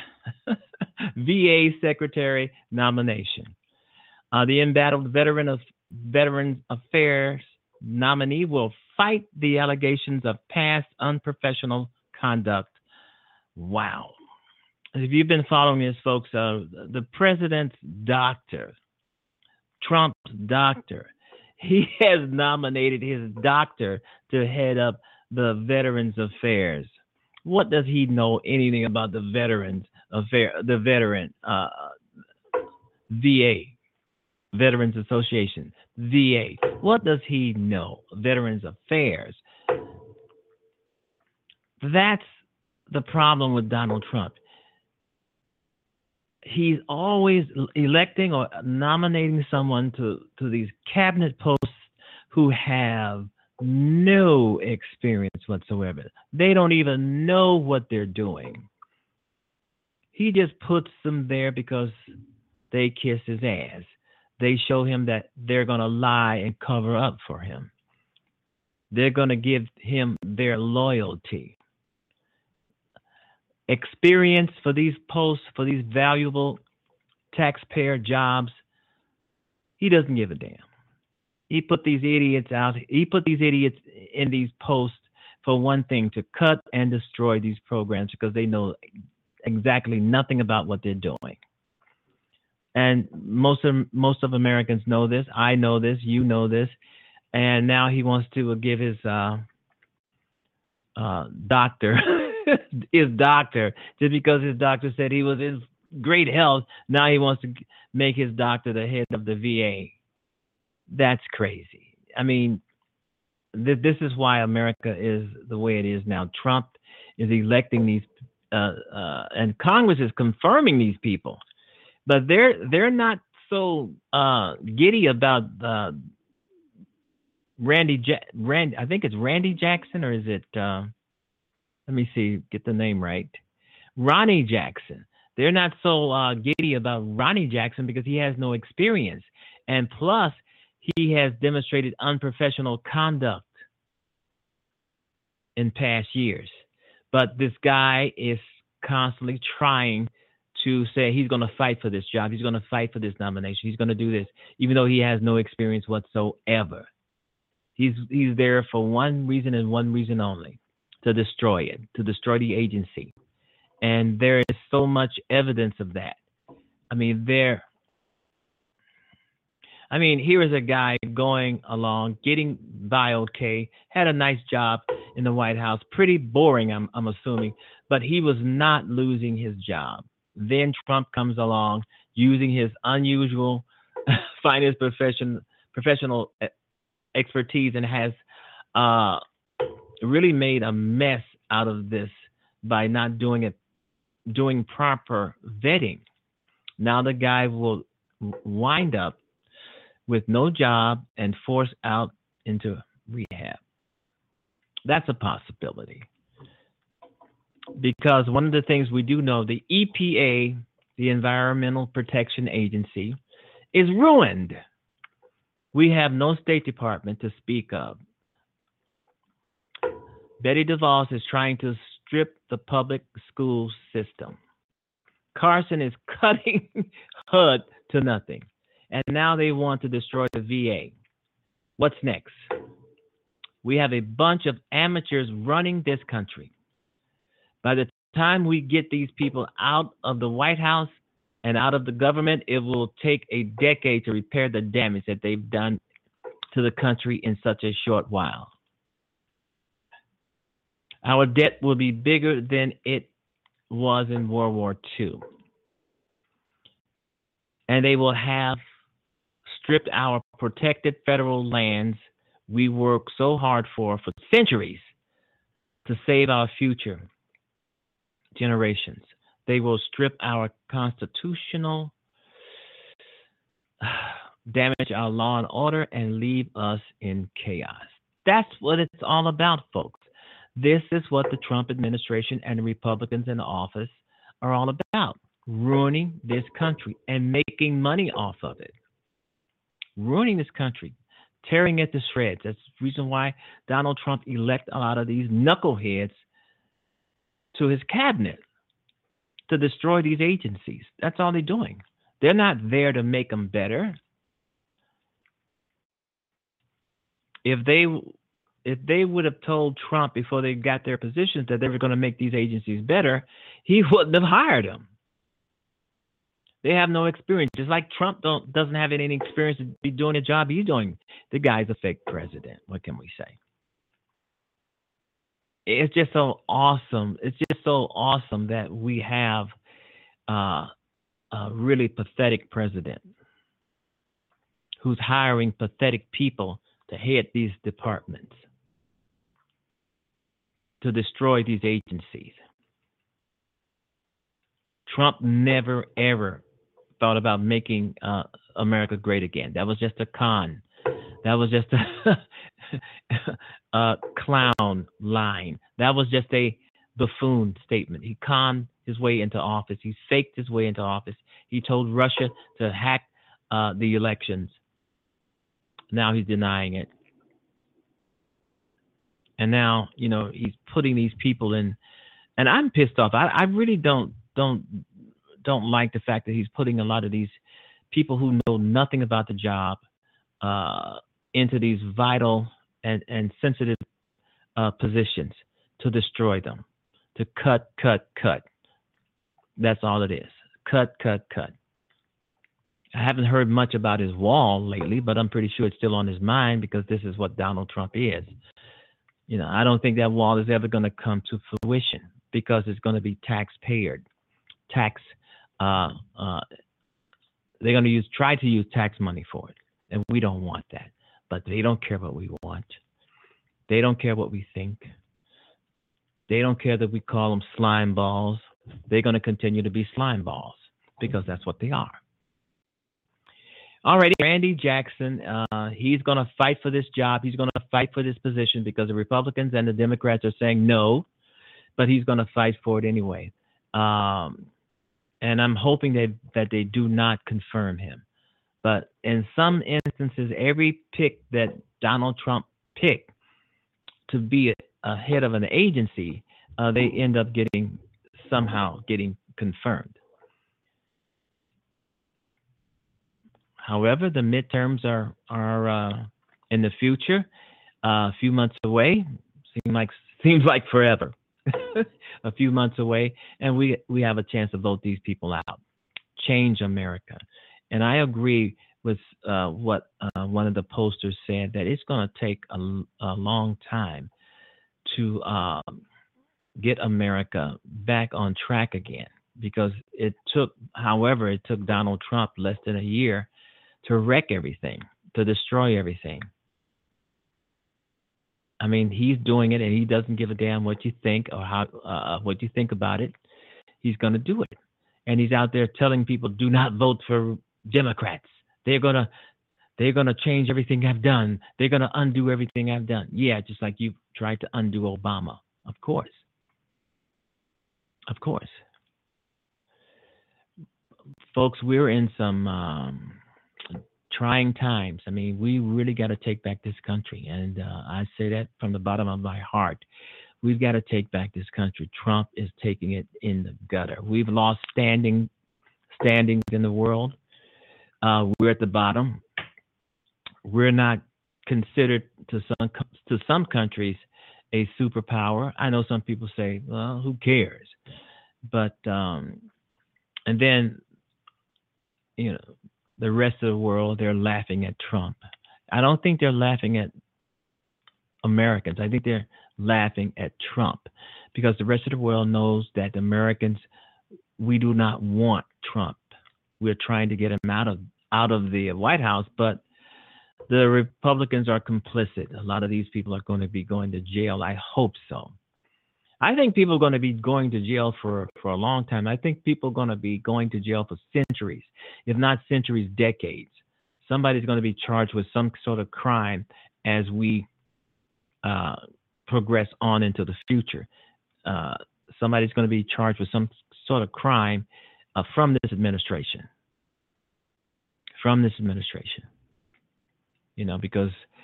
V A Secretary nomination. Uh, the embattled veteran of Veterans Affairs nominee will fight the allegations of past unprofessional conduct. Wow. If you've been following this, folks, uh, the president's doctor, Trump's doctor, he has nominated his doctor to head up the Veterans Affairs. What does he know anything about the Veterans Affair, the Veteran uh, V A, Veterans Association, V A? What does he know? Veterans Affairs. That's the problem with Donald Trump. He's always electing or nominating someone to, to these cabinet posts who have no experience whatsoever. They don't even know what they're doing. He just puts them there because they kiss his ass. They show him that they're going to lie and cover up for him. They're going to give him their loyalty. Experience for these posts, for these valuable taxpayer jobs, he doesn't give a damn. He put these idiots out. He put these idiots in these posts for one thing, to cut and destroy these programs because they know exactly nothing about what they're doing. And most of most of Americans know this. I know this. You know this. And now he wants to give his uh, uh, doctor. his doctor, just because his doctor said he was in great health, now he wants to make his doctor the head of the V A. That's crazy. I mean, th- this is why America is the way it is now. Trump is electing these, uh, uh, and Congress is confirming these people, but they're they're not so uh, giddy about uh, Randy. Ja- Rand, I think it's Randy Jackson, or is it? Uh, Let me see, get the name right. Ronny Jackson. They're not so uh, giddy about Ronny Jackson because he has no experience. And plus, he has demonstrated unprofessional conduct in past years. But this guy is constantly trying to say he's going to fight for this job. He's going to fight for this nomination. He's going to do this, even though he has no experience whatsoever. He's he's there for one reason and one reason only. To destroy it, to destroy the agency. And there is so much evidence of that. I mean, there, I mean, here is a guy going along, getting by okay, had a nice job in the White House, pretty boring, I'm, I'm assuming, but he was not losing his job. Then Trump comes along using his unusual finance profession, professional expertise and has, uh, really made a mess out of this by not doing it, doing proper vetting. Now the guy will wind up with no job and forced out into rehab. That's a possibility. Because one of the things we do know, the E P A, the Environmental Protection Agency, is ruined. We have no State Department to speak of. Betty DeVos is trying to strip the public school system. Carson is cutting H U D to nothing. And now they want to destroy the V A. What's next? We have a bunch of amateurs running this country. By the time we get these people out of the White House and out of the government, it will take a decade to repair the damage that they've done to the country in such a short while. Our debt will be bigger than it was in World War Two. And they will have stripped our protected federal lands we worked so hard for for centuries to save our future generations. They will strip our constitutional, damage our law and order, and leave us in chaos. That's what it's all about, folks. This is what the Trump administration and the Republicans in office are all about, ruining this country and making money off of it. Ruining this country, tearing it to shreds. That's the reason why Donald Trump elected a lot of these knuckleheads to his cabinet to destroy these agencies. That's all they're doing. They're not there to make them better. If they if they would have told Trump before they got their positions that they were going to make these agencies better, he wouldn't have hired them. They have no experience. Just like Trump don't doesn't have any experience to be doing the job he's doing. The guy's a fake president. What can we say? It's just so awesome. It's just so awesome that we have uh, a really pathetic president who's hiring pathetic people to head these departments, to destroy these agencies. Trump never, ever thought about making uh, America great again. That was just a con. That was just a, a clown line. That was just a buffoon statement. He conned his way into office. He faked his way into office. He told Russia to hack uh, the elections. Now he's denying it. And now, you know, he's putting these people in, and I'm pissed off. I, I really don't don't don't like the fact that he's putting a lot of these people who know nothing about the job uh, into these vital and, and sensitive uh, positions to destroy them, to cut, cut, cut. That's all it is. Cut, cut, cut. I haven't heard much about his wall lately, but I'm pretty sure it's still on his mind because this is what Donald Trump is. You know, I don't think that wall is ever going to come to fruition because it's going to be taxpayer, tax. Uh, uh, they're going to use, try to use tax money for it, and we don't want that. But they don't care what we want. They don't care what we think. They don't care that we call them slime balls. They're going to continue to be slime balls because that's what they are. Alrighty, Randy Jackson, uh, he's going to fight for this job. He's going to fight for this position because the Republicans and the Democrats are saying no, but he's going to fight for it anyway. Um, and I'm hoping that, that they do not confirm him. But in some instances, every pick that Donald Trump picked to be a, a head of an agency, uh, they end up getting somehow getting confirmed. However, the midterms are are uh, in the future, uh, a few months away. Seems like seems like forever, a few months away, and we we have a chance to vote these people out, change America. And I agree with uh, what uh, one of the posters said, that it's going to take a, a long time to uh, get America back on track again, because it took, however, it took Donald Trump less than a year to wreck everything, to destroy everything. I mean, he's doing it, and he doesn't give a damn what you think or how uh, what you think about it. He's going to do it, and he's out there telling people, "Do not vote for Democrats. They're gonna, they're gonna change everything I've done. They're gonna undo everything I've done." Yeah, just like you tried to undo Obama. Of course, of course, folks. We're in some. Um, trying times. I mean, we really got to take back this country. And uh, I say that from the bottom of my heart. We've got to take back this country. Trump is taking it in the gutter. We've lost standing, standings in the world. Uh, we're at the bottom. We're not considered to some, to some countries a superpower. I know some people say, well, who cares? But, um, and then, you know, the rest of the world, they're laughing at Trump. I don't think they're laughing at Americans. I think they're laughing at Trump, because the rest of the world knows that the Americans, we do not want Trump. We're trying to get him out of out of the White House, but the Republicans are complicit. A lot of these people are going to be going to jail. I hope so. I think people are going to be going to jail for, for a long time. I think people are going to be going to jail for centuries, if not centuries, decades. Somebody's going to be charged with some sort of crime as we uh, progress on into the future. Uh, somebody's going to be charged with some sort of crime uh, from this administration. From this administration. You know, because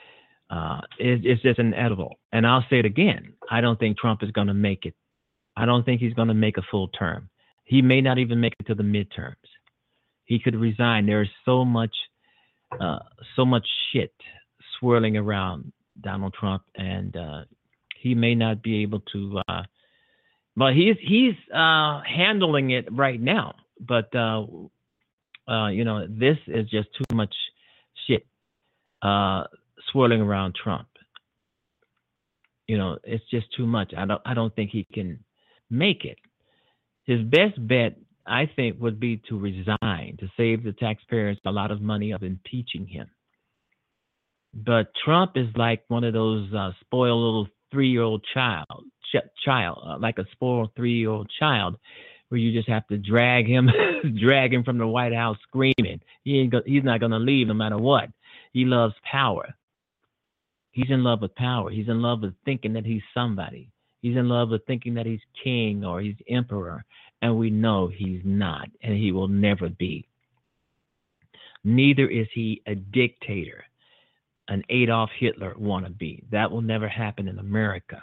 uh, it, it's just inedible. And I'll say it again. I don't think Trump is going to make it. I don't think he's going to make a full term. He may not even make it to the midterms. He could resign. There's so much, uh, so much shit swirling around Donald Trump, and uh, he may not be able to. Uh, but he's he's uh, handling it right now. But uh, uh, you know, this is just too much shit uh, swirling around Trump. You know, it's just too much. I don't I don't think he can make it. His best bet, I think, would be to resign, to save the taxpayers a lot of money of impeaching him. But Trump is like one of those uh, spoiled little three-year-old child, ch- child, uh, like a spoiled three-year-old child, where you just have to drag him, drag him from the White House screaming. He ain't go- he's not going to leave no matter what. He loves power. He's in love with power. He's in love with thinking that he's somebody. He's in love with thinking that he's king or he's emperor, and we know he's not, and he will never be. Neither is he a dictator, an Adolf Hitler wannabe. That will never happen in America.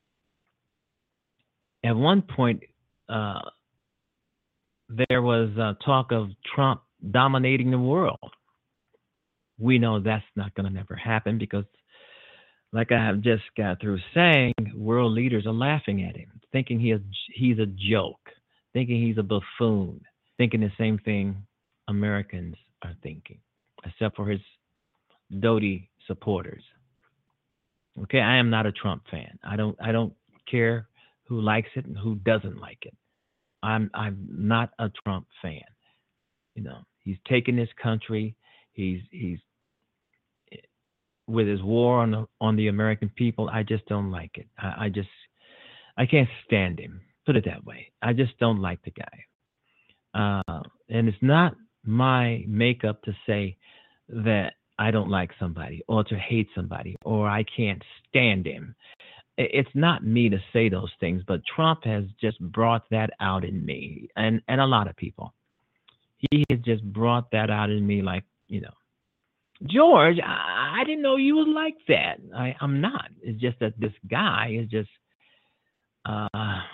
At one point, uh, there was uh, talk of Trump dominating the world. We know that's not going to never happen because, like I have just got through saying, world leaders are laughing at him, thinking he is, he's a joke, thinking he's a buffoon, thinking the same thing Americans are thinking, except for his doty supporters. Okay, I am not a Trump fan. I don't I don't care who likes it and who doesn't like it. I'm I'm not a Trump fan. You know, he's taken this country. He's he's with his war on the on the American people. I just don't like it. I, I just I can't stand him. Put it that way. I just don't like the guy. Uh, and it's not my makeup to say that I don't like somebody or to hate somebody or I can't stand him. It's not me to say those things, but Trump has just brought that out in me and, and a lot of people. He has just brought that out in me like, you know, George, I, I didn't know you was like that. I, I'm not. It's just that this guy is just, uh,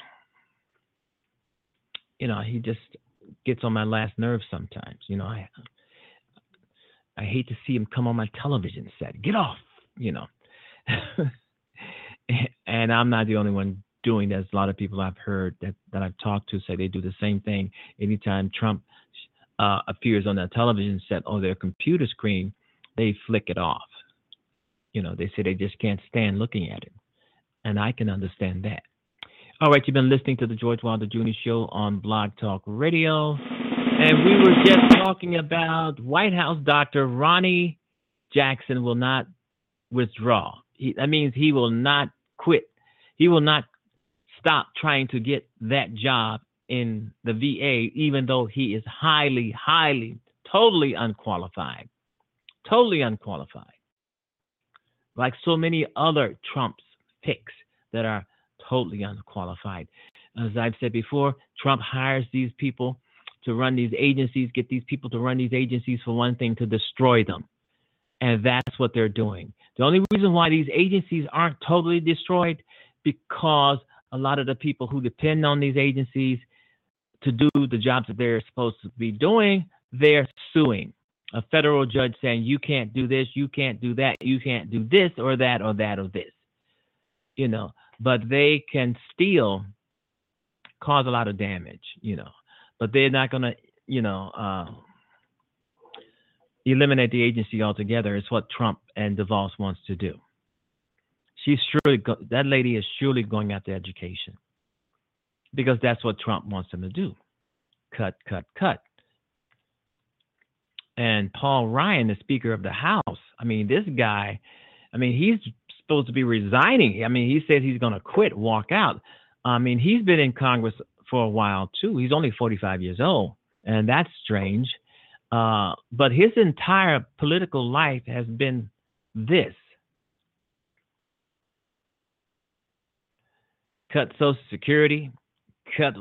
you know, he just gets on my last nerve sometimes. You know, I I hate to see him come on my television set. Get off, you know. And I'm not the only one doing that. A lot of people I've heard that, that I've talked to say they do the same thing. Anytime Trump uh, appears on their television set or their computer screen, they flick it off. You know, they say they just can't stand looking at him. And I can understand that. All right, you've been listening to the George Wilder Junior Show on Blog Talk Radio. And we were just talking about White House Doctor Ronny Jackson will not withdraw. He, that means he will not quit. He will not stop trying to get that job in the V A, even though he is highly, highly, totally unqualified. Totally unqualified. Like so many other Trump's picks that are totally unqualified. As I've said before, Trump hires these people to run these agencies, get these people to run these agencies for one thing, to destroy them. And that's what they're doing. The only reason why these agencies aren't totally destroyed, because a lot of the people who depend on these agencies to do the jobs that they're supposed to be doing, they're suing. A federal judge saying, you can't do this, you can't do that, you can't do this or that or that or this. You know, but they can still cause a lot of damage, you know. But they're not going to, you know, uh, eliminate the agency altogether. It's what Trump and DeVos wants to do. She's surely, go- that lady is surely going after education, because that's what Trump wants them to do. Cut, cut, cut. And Paul Ryan, the Speaker of the House, I mean, this guy, I mean, he's supposed to be resigning. I mean, he says he's going to quit, walk out. I mean, he's been in Congress for a while, too. He's only forty-five years old, and that's strange. Uh, but his entire political life has been this. Cut Social Security, cut,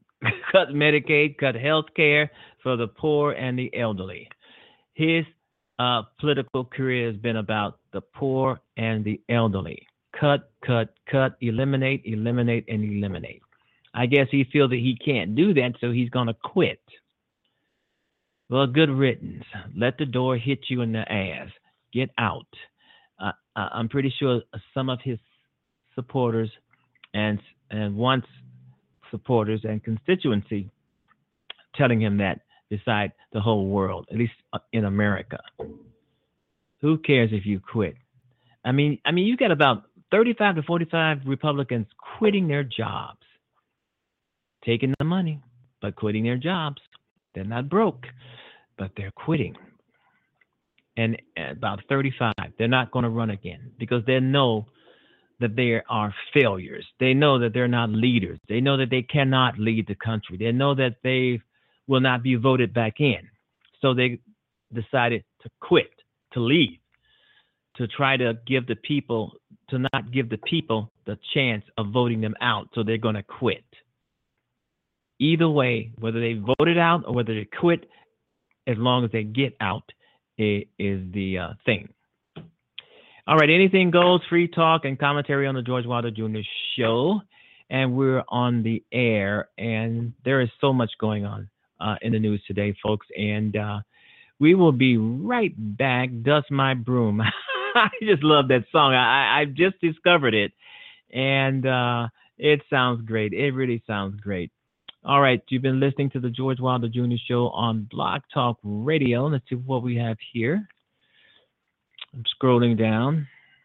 cut Medicaid, cut health care for the poor and the elderly. His uh, political career has been about the poor and the elderly. Cut, cut, cut, eliminate, eliminate, and eliminate. I guess he feels that he can't do that, so he's going to quit. Well, good riddance. Let the door hit you in the ass. Get out. Uh, I'm pretty sure some of his supporters and and once supporters and constituency telling him that beside the whole world, at least in America. Who cares if you quit? I mean, I mean, you got about thirty-five to forty-five Republicans quitting their jobs, taking the money, but quitting their jobs. They're not broke, but they're quitting. And about thirty-five, they're not going to run again because they know that they are failures. They know that they're not leaders. They know that they cannot lead the country. They know that they will not be voted back in. So they decided to quit, to leave, to try to give the people, to not give the people the chance of voting them out. So they're going to quit. Either way, whether they voted out or whether they quit, as long as they get out, it is the uh, thing. All right, anything goes, free talk and commentary on the George Wilder Junior Show. And we're on the air, and there is so much going on uh, in the news today, folks. And uh, we will be right back. Dust My Broom. I just love that song. I, I just discovered it, and uh, it sounds great. It really sounds great. All right, you've been listening to the George Wilder Junior Show on Blog Talk Radio. Let's see what we have here. I'm scrolling down.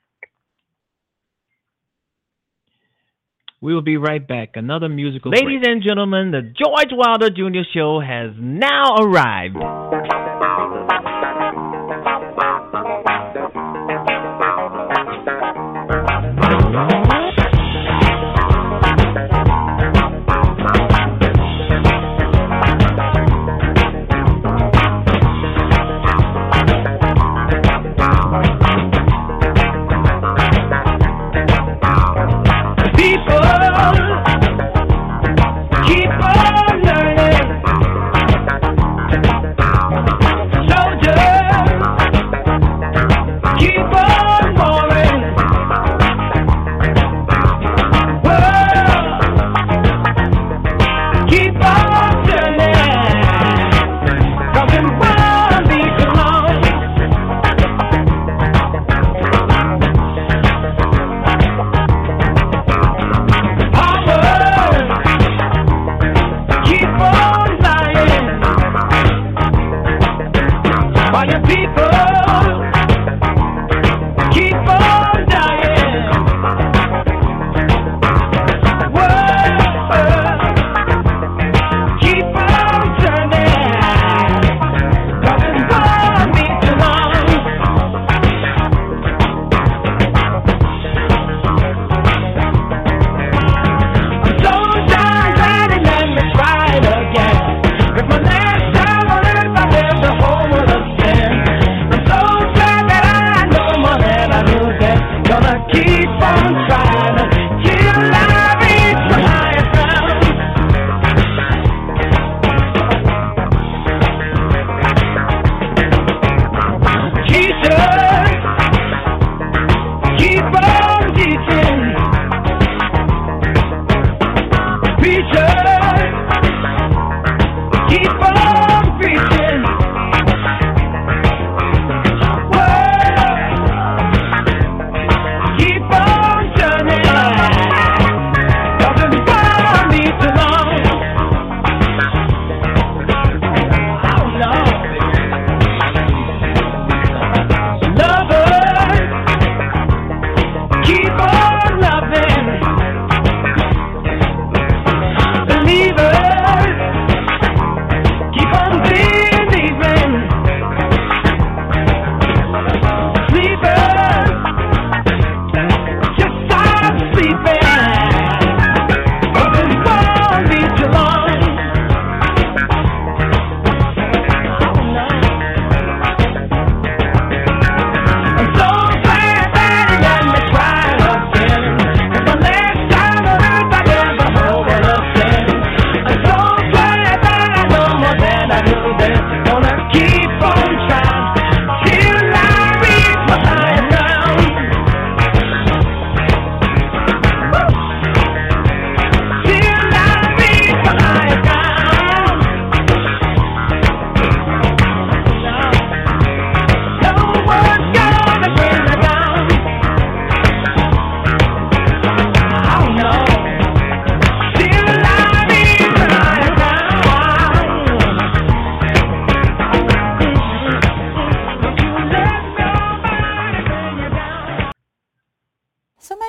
We will be right back. Another musical break. Ladies and gentlemen, the George Wilder Junior Show has now arrived. Keep on learning.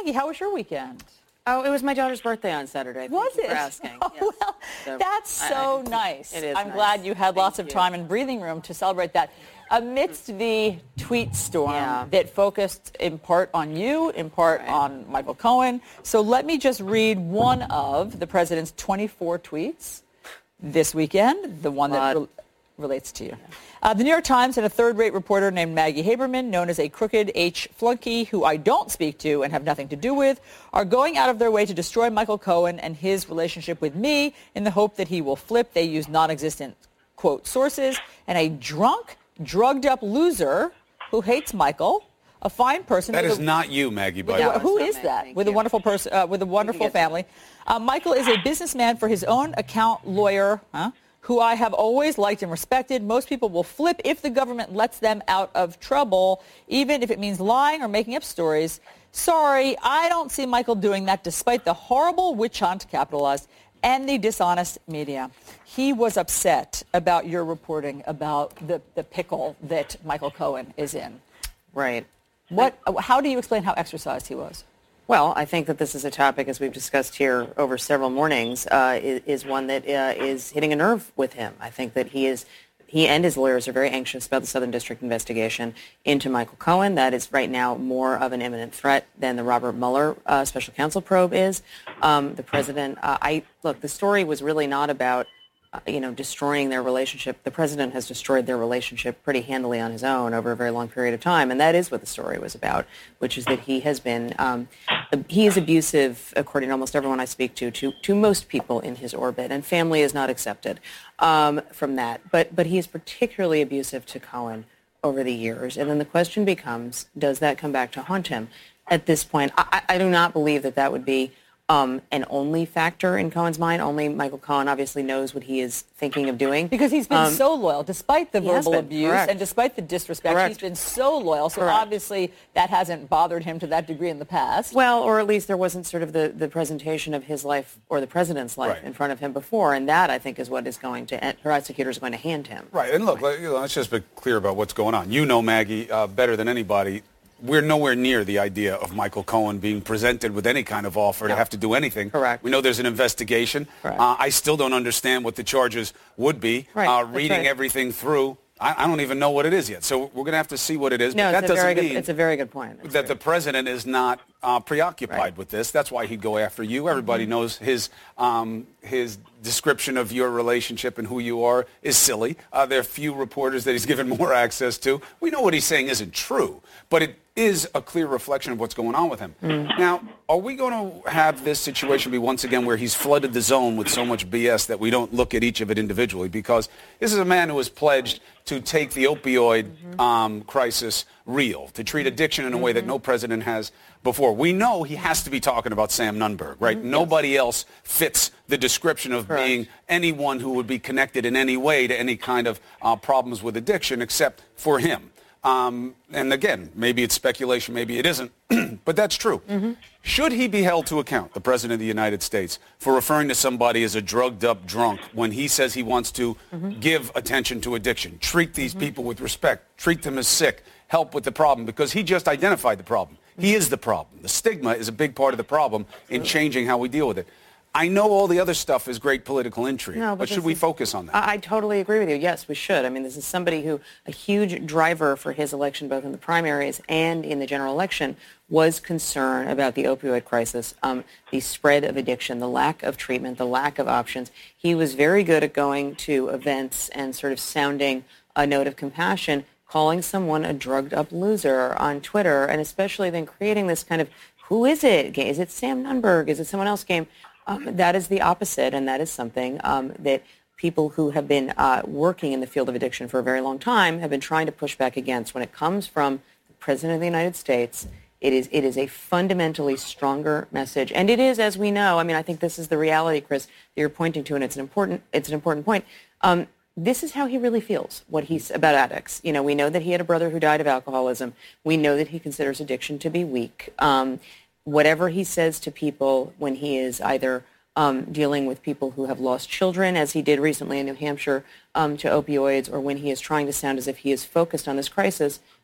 Maggie, how was your weekend? Oh, it was my daughter's birthday on Saturday. Thank Was you it? For asking. Oh, Yes. well, So, that's so I, nice. It is I'm nice. glad you had Thank lots of you. time and breathing room to celebrate that. Amidst the tweet storm Yeah. that focused in part on you, in part Right. on Michael Cohen. So let me just read one of the president's twenty-four tweets this weekend, the one that re- relates to you. Uh, the New York Times and a third-rate reporter named Maggie Haberman, known as a Crooked H flunky, who I don't speak to and have nothing to do with, are going out of their way to destroy Michael Cohen and his relationship with me in the hope that he will flip. They use non-existent, quote, sources, and a drunk, drugged-up loser who hates Michael, a fine person. That with is a- not you, Maggie, by yeah, the way. who is that? With a wonderful person, uh, with a wonderful family. Uh, Michael is a businessman for his own account, lawyer, huh, who I have always liked and respected. Most people will flip if the government lets them out of trouble, even if it means lying or making up stories. Sorry, I don't see Michael doing that, despite the horrible witch hunt, capitalized, and the dishonest media. He was upset about your reporting about the, the pickle that Michael Cohen is in. Right. What? How do you explain how exercised he was? Well, I think that this is a topic, as we've discussed here over several mornings, uh, is, is one that uh, is hitting a nerve with him. I think that he is, he and his lawyers are very anxious about the Southern District investigation into Michael Cohen. That is right now more of an imminent threat than the Robert Mueller uh, special counsel probe is. Um, the president, uh, I look, the story was really not about you know, destroying their relationship. The president has destroyed their relationship pretty handily on his own over a very long period of time, and that is what the story was about, which is that he has been, um, he is abusive, according to almost everyone I speak to, to, to most people in his orbit, and family is not accepted um, from that. But, but he is particularly abusive to Cohen over the years, and then the question becomes, does that come back to haunt him? At this point, I, I do not believe that that would be Um, an only factor in Cohen's mind. Only Michael Cohen obviously knows what he is thinking of doing. Because he's been Um, so loyal, despite the he has verbal been, abuse correct. and despite the disrespect, Correct. he's been so loyal. So Correct. obviously that hasn't bothered him to that degree in the past. Well, or at least there wasn't sort of the, the presentation of his life or the president's life Right. in front of him before, and that, I think, is what is going to, prosecutors are going to hand him. Right, and look, let- you know, let's just be clear about what's going on. You know, Maggie, uh, better than anybody, we're nowhere near the idea of Michael Cohen being presented with any kind of offer to have to do anything. Correct. We know there's an investigation. Correct. Uh, I still don't understand what the charges would be. Right, Uh, that's reading right. everything through, I, I don't even know what it is yet. So we're going to have to see what it is. No, but that it's, a doesn't very mean good, it's a very good point. It's that the president is not uh, preoccupied Right. with this. That's why he'd go after you. Everybody Mm-hmm. knows his um, his description of your relationship and who you are is silly. Uh, there are few reporters that he's given more access to. We know what he's saying isn't true, but it is a clear reflection of what's going on with him. Mm. Now, are we going to have this situation be once again where he's flooded the zone with so much B S that we don't look at each of it individually? Because this is a man who has pledged to take the opioid Mm-hmm. um, crisis real, to treat addiction in a way that no president has before. We know he has to be talking about Sam Nunberg, right? Nobody else fits the description of Correct. being anyone who would be connected in any way to any kind of uh, problems with addiction except for him. Um, and again, maybe it's speculation, maybe it isn't, but that's true. Mm-hmm. Should he be held to account, the President of the United States, for referring to somebody as a drugged-up drunk when he says he wants to Mm-hmm. give attention to addiction, treat these people with respect, treat them as sick, help with the problem, because he just identified the problem. He is the problem. The stigma is a big part of the problem in changing how we deal with it. I know all the other stuff is great political intrigue, No, but, but should this we is- focus on that? I, I totally agree with you. Yes, we should. I mean, this is somebody who, a huge driver for his election, both in the primaries and in the general election, was concerned about the opioid crisis, um, the spread of addiction, the lack of treatment, the lack of options. He was very good at going to events and sort of sounding a note of compassion, calling someone a drugged-up loser on Twitter, and especially then creating this kind of, who is it? game? Is it Sam Nunberg? Is it someone else game? Um, that is the opposite, and that is something um, that people who have been uh, working in the field of addiction for a very long time have been trying to push back against. When it comes from the President of the United States, it is it is a fundamentally stronger message, and it is, as we know. I mean, I think this is the reality, Chris, that you're pointing to, and it's an important it's an important point. Um, this is how he really feels, what he's about addicts. You know, we know that he had a brother who died of alcoholism. We know that he considers addiction to be weak. Um, whatever he says to people when he is either um, dealing with people who have lost children, as he did recently in New Hampshire, um, to opioids, or when he is trying to sound as if he is focused on this crisis,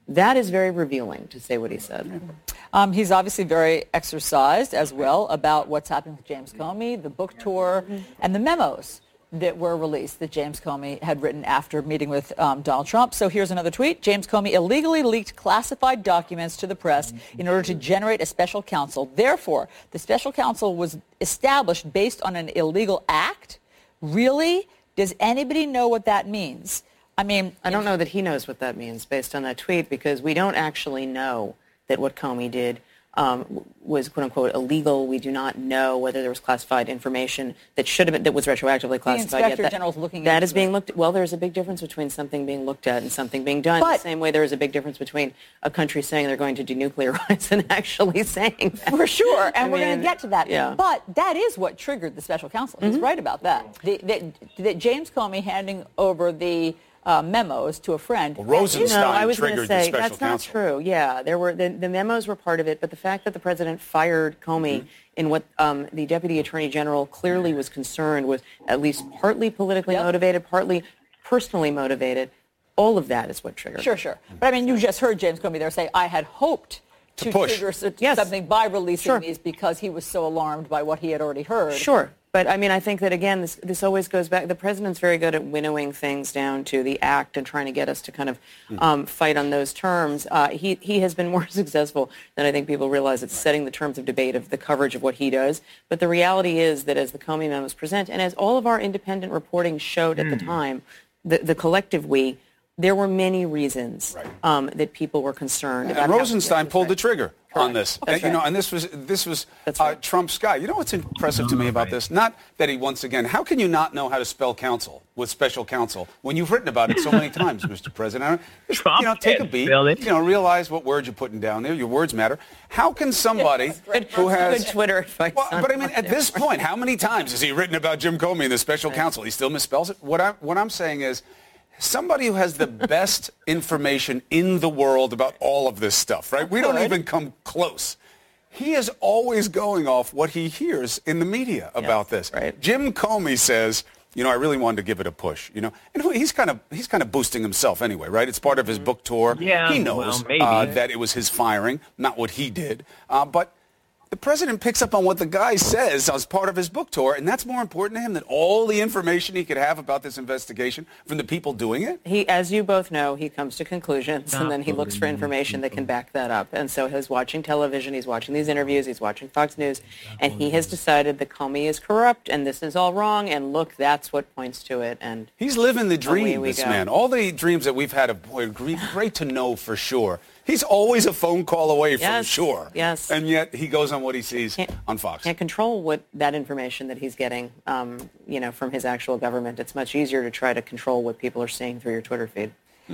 That is very revealing, to say what he said. Um, he's obviously very exercised as well about what's happening with James Comey, the book tour, and the memos that were released that James Comey had written after meeting with um, Donald Trump. So here's another tweet. James Comey illegally leaked classified documents to the press in order to generate a special counsel. Therefore, the special counsel was established based on an illegal act? Really? Does anybody know what that means? I mean, I don't know that he knows what that means based on that tweet, because we don't actually know that what Comey did um, was, quote unquote, illegal. We do not know whether there was classified information that should have been, that was retroactively classified. The Inspector yet. General's looking That into is being it. looked at. Well, there's a big difference between something being looked at and something being done. But, the same way there is a big difference between a country saying they're going to denuclearize and actually saying that. For sure, and I we're going mean, to get to that. Yeah. But that is what triggered the special counsel. He's Mm-hmm. right about that. The, that. That James Comey handing over the uh, memos to a friend. Well, Rosenstein no, I was going triggered to the say special that's counsel. not true. Yeah, there were the, the memos were part of it, but the fact that the president fired Comey mm-hmm. in what um, the deputy attorney general clearly was concerned was at least partly politically yep. motivated, partly personally motivated. All of that is what triggered. Sure, sure. But I mean, you just heard James Comey there say, "I had hoped to, to push. trigger so- Yes. something by releasing Sure. these because he was so alarmed by what he had already heard." Sure. But, I mean, I think that, again, this, this always goes back. The president's very good at winnowing things down to the act and trying to get us to kind of um, fight on those terms. Uh, he, he has been more successful than I think people realize at setting the terms of debate of the coverage of what he does. But the reality is that as the Comey memos present, and as all of our independent reporting showed at mm. the time, the, the collective we, there were many reasons right. um, that people were concerned and about. And Rosenstein pulled right. the trigger Correct. on this. That's and, you right. know, and this was this was That's uh, right. Trump's guy. You know what's impressive to me about this? Not that he once again. How can you not know how to spell counsel with special counsel when you've written about it so many times, Mister President? Just, Trump you know, take a beat. You know, realize what words you're putting down there. Your words matter. How can somebody who has good Twitter advice? Well, but I mean, at this point, how many times has he written about Jim Comey and the special counsel? He still misspells it. What I what I'm saying is, somebody who has the best information in the world about all of this stuff, right? We don't even come close. He is always going off what he hears in the media about yes, this. Right. Jim Comey says, you know, I really wanted to give it a push, you know. And he's kind of he's kind of boosting himself anyway, right? It's part of his book tour. Yeah, he knows well, uh, that it was his firing, not what he did. Uh, but the president picks up on what the guy says as part of his book tour, and that's more important to him than all the information he could have about this investigation from the people doing it. He, as you both know, he comes to conclusions, and then he looks for information that can back that up. And so he's watching television, he's watching these interviews, he's watching Fox News, and he has decided that Comey is corrupt, and this is all wrong, and look, that's what points to it. And he's living the dream, this go. man. All the dreams that we've had of, boy, great, great to know for sure. He's always a phone call away from yes, sure. Yes. And yet he goes on what he sees can't, on Fox. Can't control what that information that he's getting, um, you know, from his actual government. It's much easier to try to control what people are seeing through your Twitter feed. Hmm.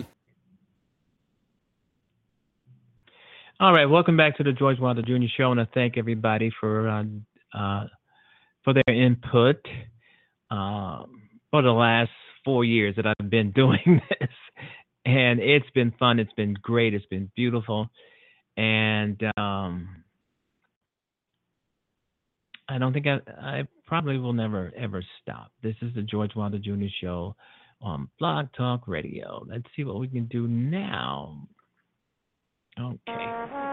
All right, welcome back to the George Wilder Junior Show. I want to thank everybody for uh, uh, for their input um, for the last four years that I've been doing this. And it's been fun. It's been great. It's been beautiful. And um, I don't think I, I probably will never, ever stop. This is the George Wilder Junior Show on Blog Talk Radio. Let's see what we can do now. Okay.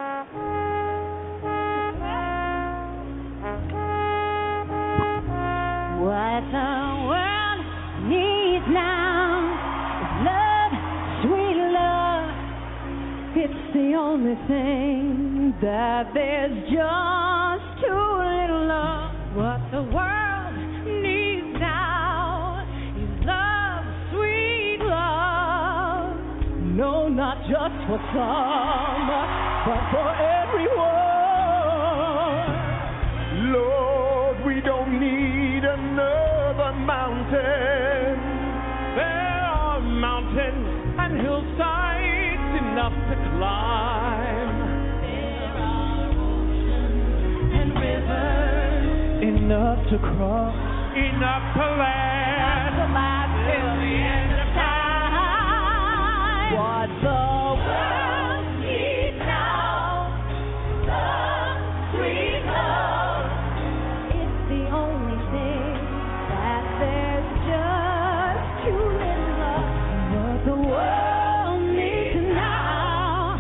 What the world needs now is love, sweet love. It's the only thing that there's just too little of. What the world needs now is love, sweet love. No, not just for some, but for everyone. Lord, we don't need another mountain. There are mountains and hillsides enough to climb. There are oceans and rivers enough to cross, enough to last, to last till the end of time. What the world needs now, love, sweet love. It's the only thing that there's just too little of. What the world needs now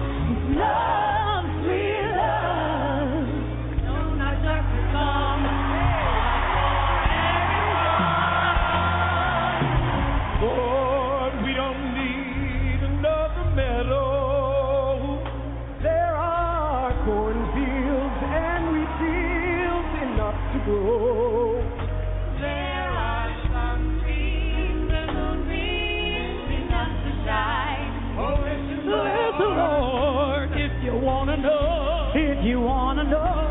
go. There are some dreams and the dreams enough to shine. Oh, listen, bless the Lord if you want to know. If you want to know.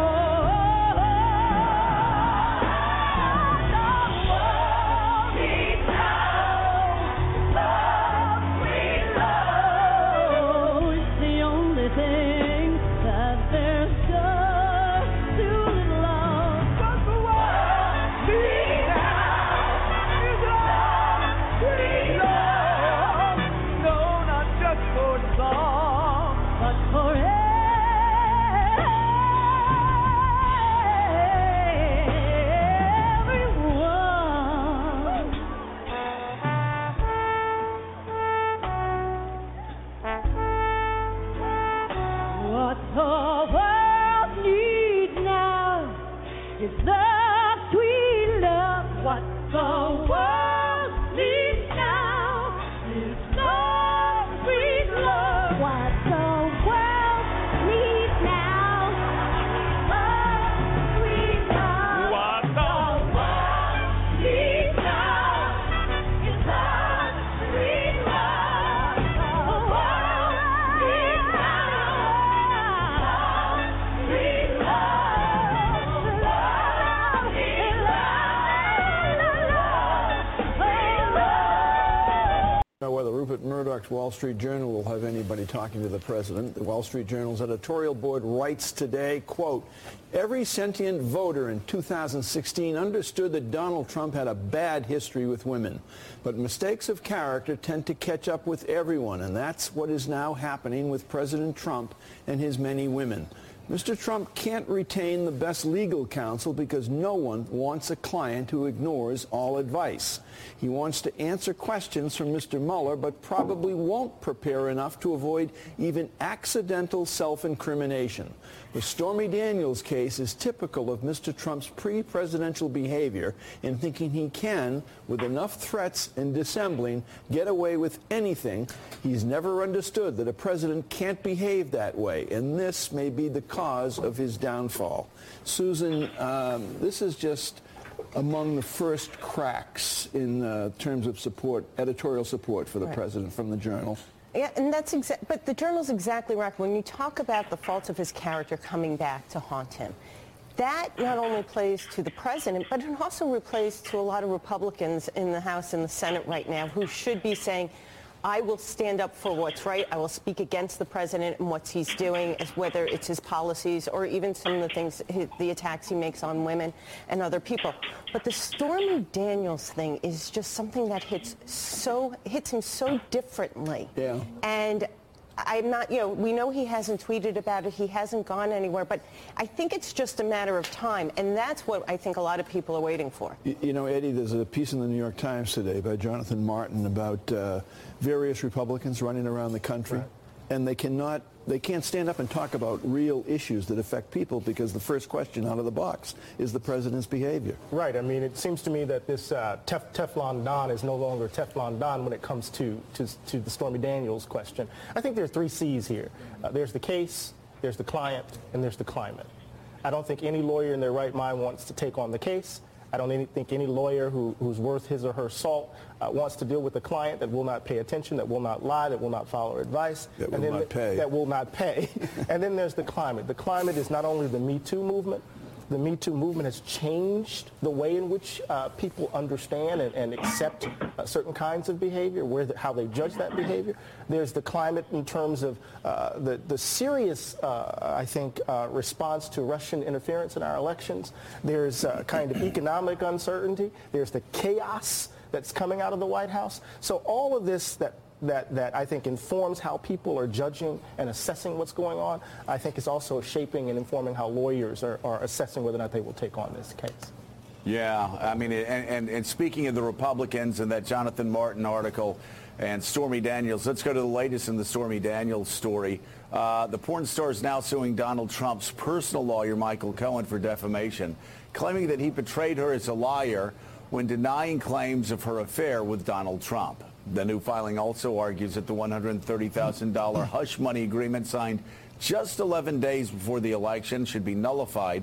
Murdoch's Wall Street Journal will have anybody talking to the president. The Wall Street Journal's editorial board writes today, quote, every sentient voter in two thousand sixteen understood that Donald Trump had a bad history with women. But mistakes of character tend to catch up with everyone, and that's what is now happening with President Trump and his many women. Mister Trump can't retain the best legal counsel because no one wants a client who ignores all advice. He wants to answer questions from Mister Mueller, but probably won't prepare enough to avoid even accidental self-incrimination. The Stormy Daniels case is typical of Mister Trump's pre-presidential behavior in thinking he can, with enough threats and dissembling, get away with anything. He's never understood that a president can't behave that way, and this may be the cause of his downfall. Susan, um, this is just among the first cracks in uh, terms of support, editorial support for the right. president from the Journal. Yeah, and that's exact. But the Journal's exactly right. When you talk about the faults of his character coming back to haunt him, that not only plays to the president, but it also plays to a lot of Republicans in the House and the Senate right now who should be saying, I will stand up for what's right. I will speak against the president and what he's doing, as whether it's his policies or even some of the things, the attacks he makes on women and other people. But the Stormy Daniels thing is just something that hits so hits him so differently. Yeah. And I'm not, you know, we know he hasn't tweeted about it. He hasn't gone anywhere. But I think it's just a matter of time. And that's what I think a lot of people are waiting for. You, you know, Eddie, there's a piece in the New York Times today by Jonathan Martin about uh, various Republicans running around the country. Right. And they cannot, they can't stand up and talk about real issues that affect people because the first question out of the box is the president's behavior. Right. I mean, it seems to me that this uh, tef- Teflon Don is no longer Teflon Don when it comes to, to, to the Stormy Daniels question. I think there are three C's here. Uh, there's the case, there's the client, and there's the climate. I don't think any lawyer in their right mind wants to take on the case. I don't any, think any lawyer who, who's worth his or her salt uh, wants to deal with a client that will not pay attention, that will not lie, that will not follow advice. That will and then not pay. That will not pay. And then there's the climate. The climate is not only the Me Too movement. The Me Too movement has changed the way in which uh, people understand and, and accept uh, certain kinds of behavior, where the, how they judge that behavior. There's the climate in terms of uh, the, the serious, uh, I think, uh, response to Russian interference in our elections. There's uh, kind of economic uncertainty. There's the chaos that's coming out of the White House. So all of this that That, that I think informs how people are judging and assessing what's going on, I think is also shaping and informing how lawyers are, are assessing whether or not they will take on this case. Yeah, I mean, and, and, and speaking of the Republicans and that Jonathan Martin article and Stormy Daniels, let's go to the latest in the Stormy Daniels story. Uh, the porn star is now suing Donald Trump's personal lawyer, Michael Cohen, for defamation, claiming that he portrayed her as a liar when denying claims of her affair with Donald Trump. The new filing also argues that the one hundred thirty thousand dollars hush money agreement signed just eleven days before the election should be nullified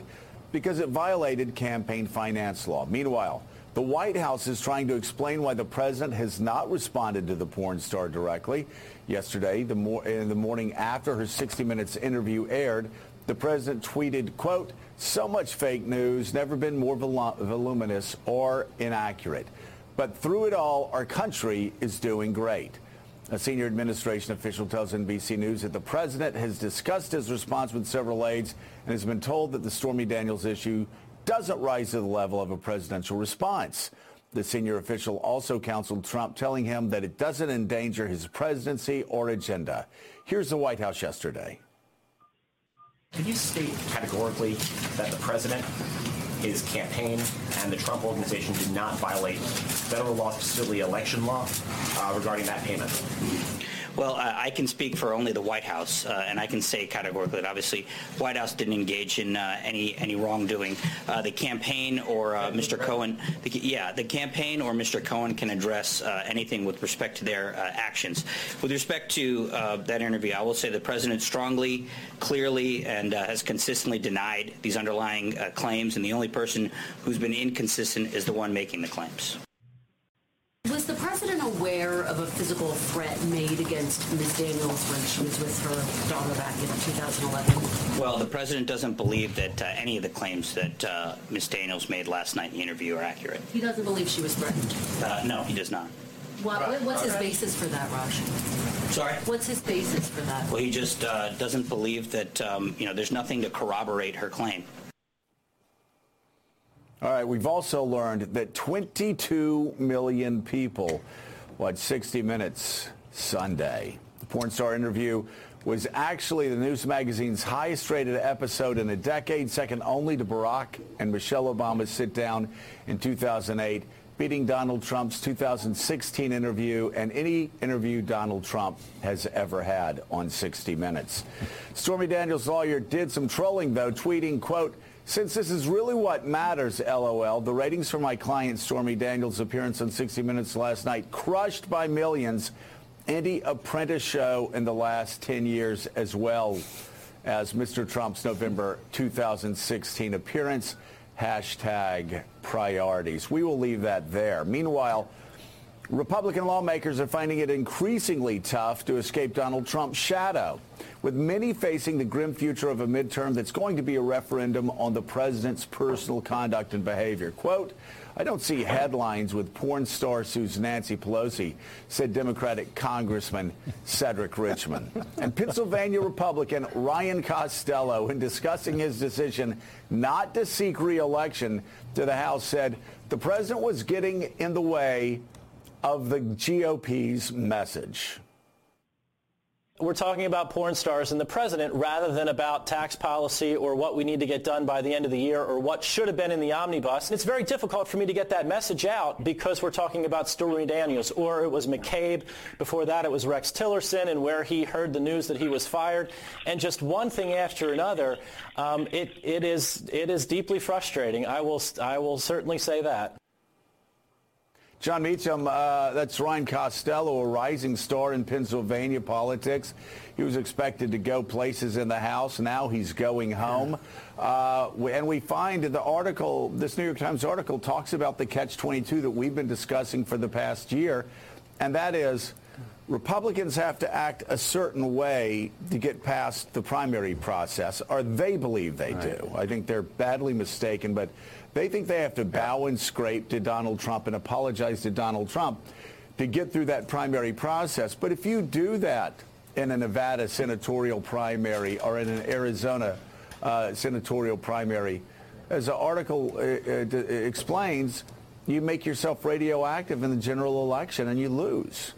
because it violated campaign finance law. Meanwhile, the White House is trying to explain why the president has not responded to the porn star directly. Yesterday, the mo- in the morning after her sixty minutes interview aired, the president tweeted, quote, "So much fake news, never been more vol- voluminous or inaccurate. But through it all, our country is doing great." A senior administration official tells N B C News that the president has discussed his response with several aides and has been told that the Stormy Daniels issue doesn't rise to the level of a presidential response. The senior official also counseled Trump, telling him that it doesn't endanger his presidency or agenda. Here's the White House yesterday. Can you state categorically that the president, his campaign, and the Trump organization did not violate federal law, specifically election law, uh, regarding that payment? Well, uh, I can speak for only the White House, uh, and I can say categorically that obviously White House didn't engage in uh, any any wrongdoing. Uh, the campaign or uh, Mister Cohen, the, yeah, the campaign or Mister Cohen can address uh, anything with respect to their uh, actions. With respect to uh, that interview, I will say the president strongly, clearly, and uh, has consistently denied these underlying uh, claims, and the only person who's been inconsistent is the one making the claims. Was the president aware of a physical threat made against Miz Daniels when she was with her daughter back in two thousand eleven? Well, the president doesn't believe that uh, any of the claims that uh, Miz Daniels made last night in the interview are accurate. He doesn't believe she was threatened? Uh, no, he does not. What, what's his basis for that, Raj? Sorry? What's his basis for that? Well, he just uh, doesn't believe that, um, you know, there's nothing to corroborate her claim. All right, we've also learned that twenty-two million people watched sixty minutes Sunday. The porn star interview was actually the news magazine's highest rated episode in a decade, second only to Barack and Michelle Obama's sit down in two thousand eight, beating Donald Trump's two thousand sixteen interview and any interview Donald Trump has ever had on sixty minutes. Stormy Daniels' lawyer did some trolling, though, tweeting, quote, "Since this is really what matters, LOL, the ratings for my client Stormy Daniels' appearance on sixty minutes last night crushed by millions. Any Apprentice show in the last ten years, as well as Mister Trump's November two thousand sixteen appearance. Hashtag priorities." We will leave that there. Meanwhile, Republican lawmakers are finding it increasingly tough to escape Donald Trump's shadow, with many facing the grim future of a midterm that's going to be a referendum on the president's personal conduct and behavior. Quote, "I don't see headlines with porn star sues Nancy Pelosi," said Democratic Congressman Cedric Richmond. And Pennsylvania Republican Ryan Costello, in discussing his decision not to seek re-election to the House, said the president was getting in the way of the G O P's message. We're talking about porn stars and the president rather than about tax policy or what we need to get done by the end of the year or what should have been in the omnibus. It's very difficult for me to get that message out because we're talking about Stormy Daniels, or it was McCabe. Before that, it was Rex Tillerson, and where he heard the news that he was fired. And just one thing after another, um, it, it is it is deeply frustrating. I will I will certainly say that. John Meacham, uh, that's Ryan Costello, a rising star in Pennsylvania politics. He was expected to go places in the House. Now he's going home. Uh, and we find in the article, this New York Times article talks about the catch twenty-two that we've been discussing for the past year. And that is, Republicans have to act a certain way to get past the primary process, or they believe they do. I think they're badly mistaken, but they think they have to bow and scrape to Donald Trump and apologize to Donald Trump to get through that primary process. But if you do that in a Nevada senatorial primary or in an Arizona uh, senatorial primary, as the article uh, uh, explains, you make yourself radioactive in the general election and you lose.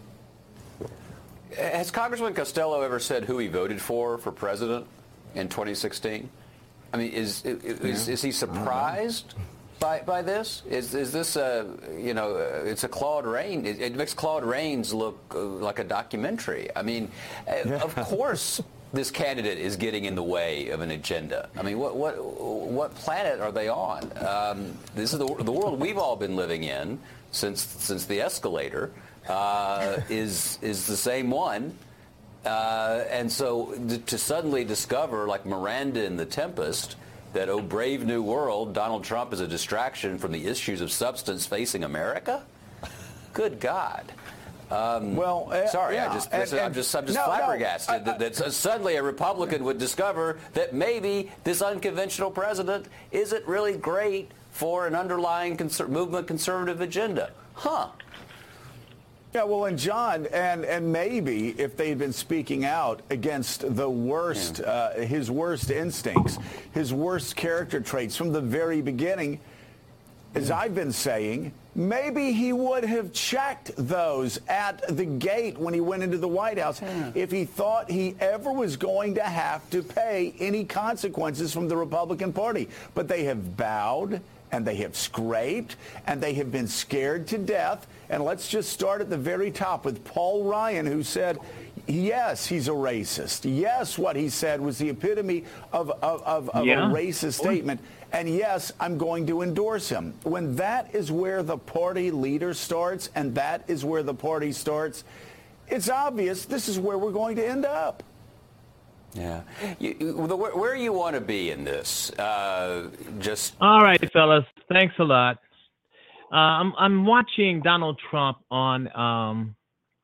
Has Congressman Costello ever said who he voted for for president in twenty sixteen? I mean, is is, yeah. is he surprised by by this? Is is this a, you know, it's a Claude Rains? It, it makes Claude Rains look uh, like a documentary. I mean, yeah. Of course this candidate is getting in the way of an agenda. I mean, what what what planet are they on? Um, this is the the world we've all been living in since since the escalator uh, is is the same one. Uh, and so th- to suddenly discover, like Miranda in The Tempest, that, oh, brave new world, Donald Trump is a distraction from the issues of substance facing America? Good God. Um, well, uh, sorry, yeah, I just, and, this, and, I'm just, I'm just no, flabbergasted no, I, I, that, that suddenly a Republican would discover that maybe this unconventional president isn't really great for an underlying conser- movement conservative agenda. Huh. Yeah, well, and John, and and maybe if they'd been speaking out against the worst, yeah. uh, his worst instincts, his worst character traits from the very beginning, as yeah. I've been saying, maybe he would have checked those at the gate when he went into the White House yeah. if he thought he ever was going to have to pay any consequences from the Republican Party. But they have bowed, and they have scraped, and they have been scared to death. And let's just start at the very top with Paul Ryan, who said, yes, he's a racist. Yes, what he said was the epitome of, of, of, of yeah. a racist statement. And yes, I'm going to endorse him. When that is where the party leader starts, and that is where the party starts, it's obvious this is where we're going to end up. Yeah. You, where, where you want to be in this? Uh, just all right, fellas. Thanks a lot. Uh, I'm I'm watching Donald Trump on um,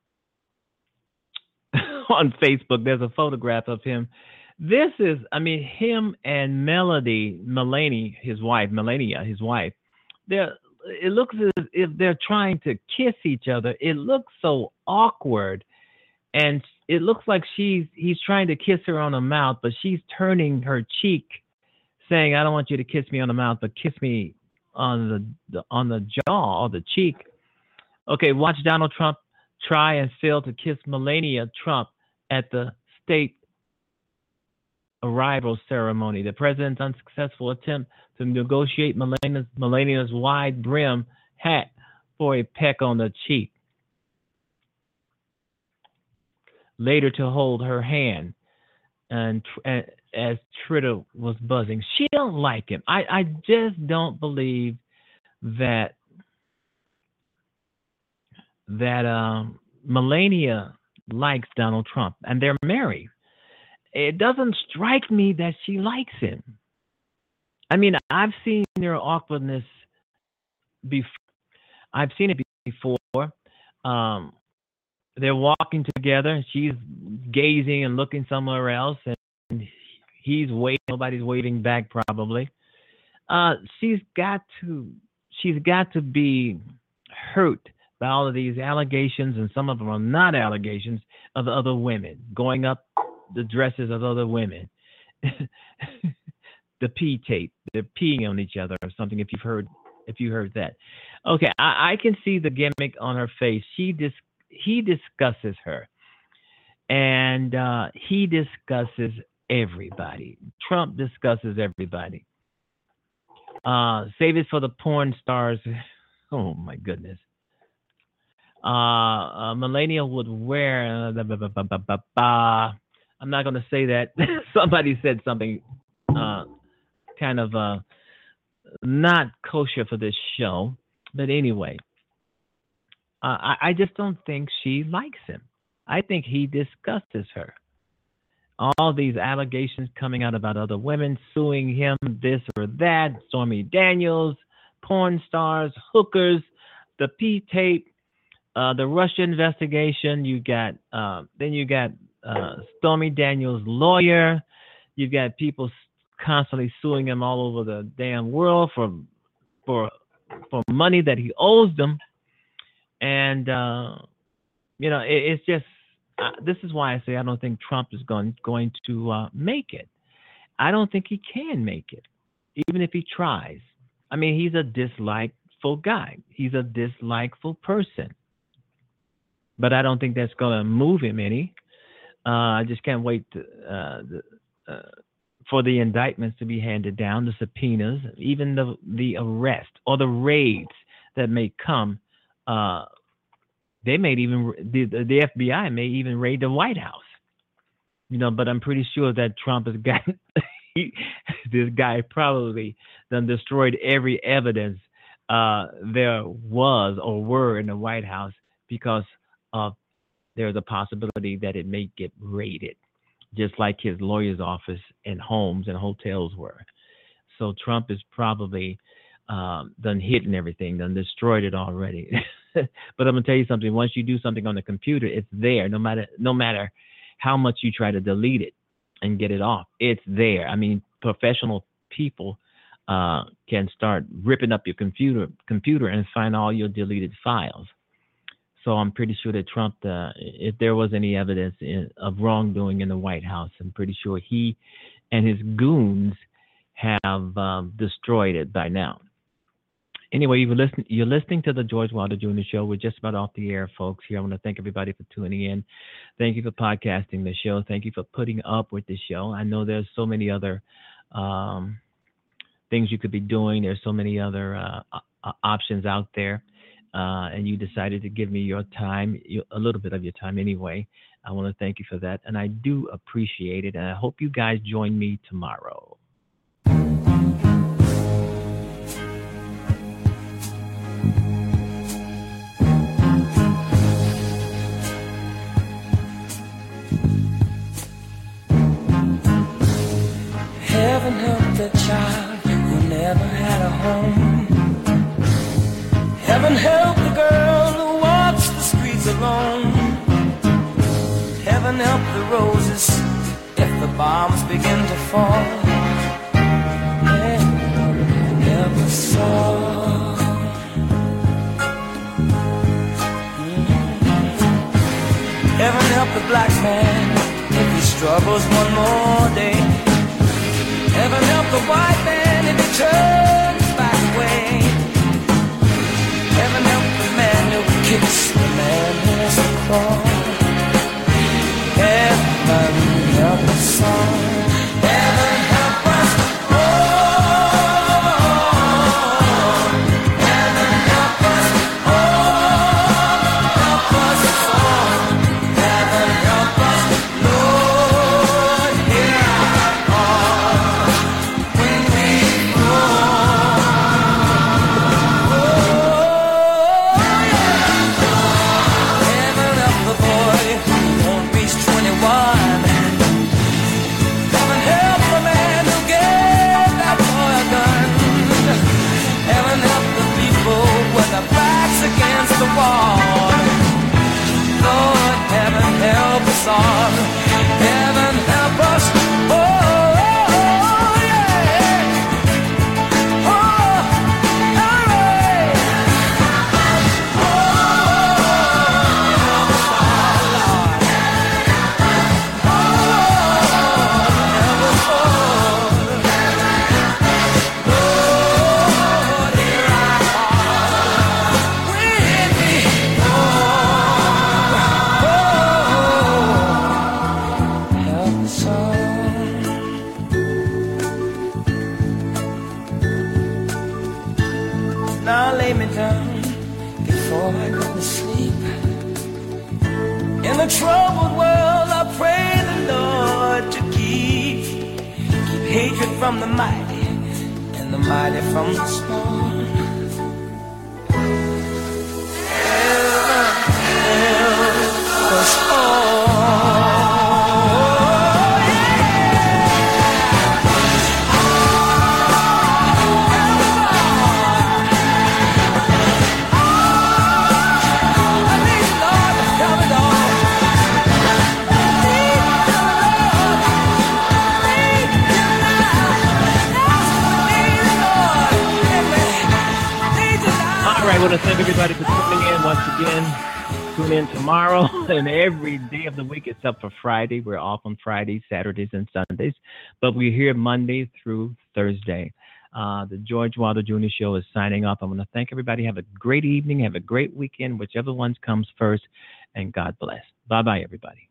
on Facebook. There's a photograph of him. This is, I mean, him and Melody, Melania, his wife, Melania, his wife. They're. It looks as if they're trying to kiss each other. It looks so awkward, and it looks like she's he's trying to kiss her on the mouth, but she's turning her cheek, saying, "I don't want you to kiss me on the mouth, but kiss me on the, the on the jaw or the cheek." Okay, watch Donald Trump try and fail to kiss Melania Trump at the state arrival ceremony. The president's unsuccessful attempt to negotiate Melania's, Melania's wide brim hat for a peck on the cheek. Later to hold her hand, and, and as Twitter was buzzing, she don't like him. I, I just don't believe that that um, Melania likes Donald Trump, and they're married. It doesn't strike me that she likes him. I mean, I've seen their awkwardness before. I've seen it before. Um, they're walking together, and she's gazing and looking somewhere else, and he's waving. Nobody's waving back, probably. Uh, she's got to. She's got to be hurt by all of these allegations, and some of them are not allegations, of other women going up the dresses of other women. The pee tape, they're peeing on each other or something. If you've heard, if you heard that, okay, I, I can see the gimmick on her face. She dis, he discusses her, and uh, he discusses everybody. Trump discusses everybody. Uh, save it for the porn stars. Oh my goodness. Uh, uh, Melania would wear. Uh, bah, bah, bah, bah, bah, bah. I'm not going to say that. Somebody said something uh, kind of uh, not kosher for this show. But anyway, uh, I, I just don't think she likes him. I think he disgustes her. All these allegations coming out about other women suing him, this or that, Stormy Daniels, porn stars, hookers, the P-tape, uh, the Russia investigation. You got, uh, then you got uh, Stormy Daniels' lawyer. You've got people constantly suing him all over the damn world for for for money that he owes them. And uh, you know, it, it's just. Uh, this is why I say I don't think Trump is going going to uh, make it. I don't think he can make it, even if he tries. I mean, he's a dislikeful guy. He's a dislikeful person. But I don't think that's going to move him any. Uh, I just can't wait to, uh, the, uh, for the indictments to be handed down, the subpoenas, even the the arrest or the raids that may come. Uh, They may even the the F B I may even raid the White House, you know. But I'm pretty sure that Trump has got he, this guy probably done destroyed every evidence uh, there was or were in the White House because of there's a possibility that it may get raided, just like his lawyer's office and homes and hotels were. So Trump is probably um, done hidden everything, done destroyed it already. But I'm gonna tell you something. Once you do something on the computer, it's there. No matter no matter how much you try to delete it and get it off, it's there. I mean, professional people uh, can start ripping up your computer computer and find all your deleted files. So I'm pretty sure that Trump, uh, if there was any evidence in, of wrongdoing in the White House, I'm pretty sure he and his goons have um, destroyed it by now. Anyway, you're listening, you're listening to the George Wilder Junior Show. We're just about off the air, folks. Here, I want to thank everybody for tuning in. Thank you for podcasting the show. Thank you for putting up with the show. I know there's so many other um, things you could be doing. There's so many other uh, options out there. Uh, and you decided to give me your time, a little bit of your time anyway. I want to thank you for that. And I do appreciate it. And I hope you guys join me tomorrow. Heaven help the child who never had a home. Heaven help the girl who walks the streets alone. Heaven help the roses if the bombs begin to fall. Heaven help us all. Heaven help the black man if he struggles one more day. Heaven help the white man if he turns back away. Heaven help the man who kicks the man who has to crawl. Heaven help us all. Heaven help us all. Heaven help us all. Help us all. Heaven help us, Lord, hear our call when we fall. Against the wall, Lord, heaven help us all. Heaven help us, oh, oh yeah, oh, all right, oh, help us all, Lord, oh, help us all, Lord, hear our call. Now lay me down before I go to sleep. In the troubled world, I pray the Lord to keep keep hatred from the mighty and the mighty from the small. Heaven help us all. I want to thank everybody for tuning in once again. Tune in tomorrow and every day of the week except for Friday. We're off on Fridays, Saturdays, and Sundays, but we're here Monday through Thursday. Uh, the George Wilder Junior Show is signing off. I want to thank everybody. Have a great evening. Have a great weekend, whichever one comes first, and God bless. Bye-bye, everybody.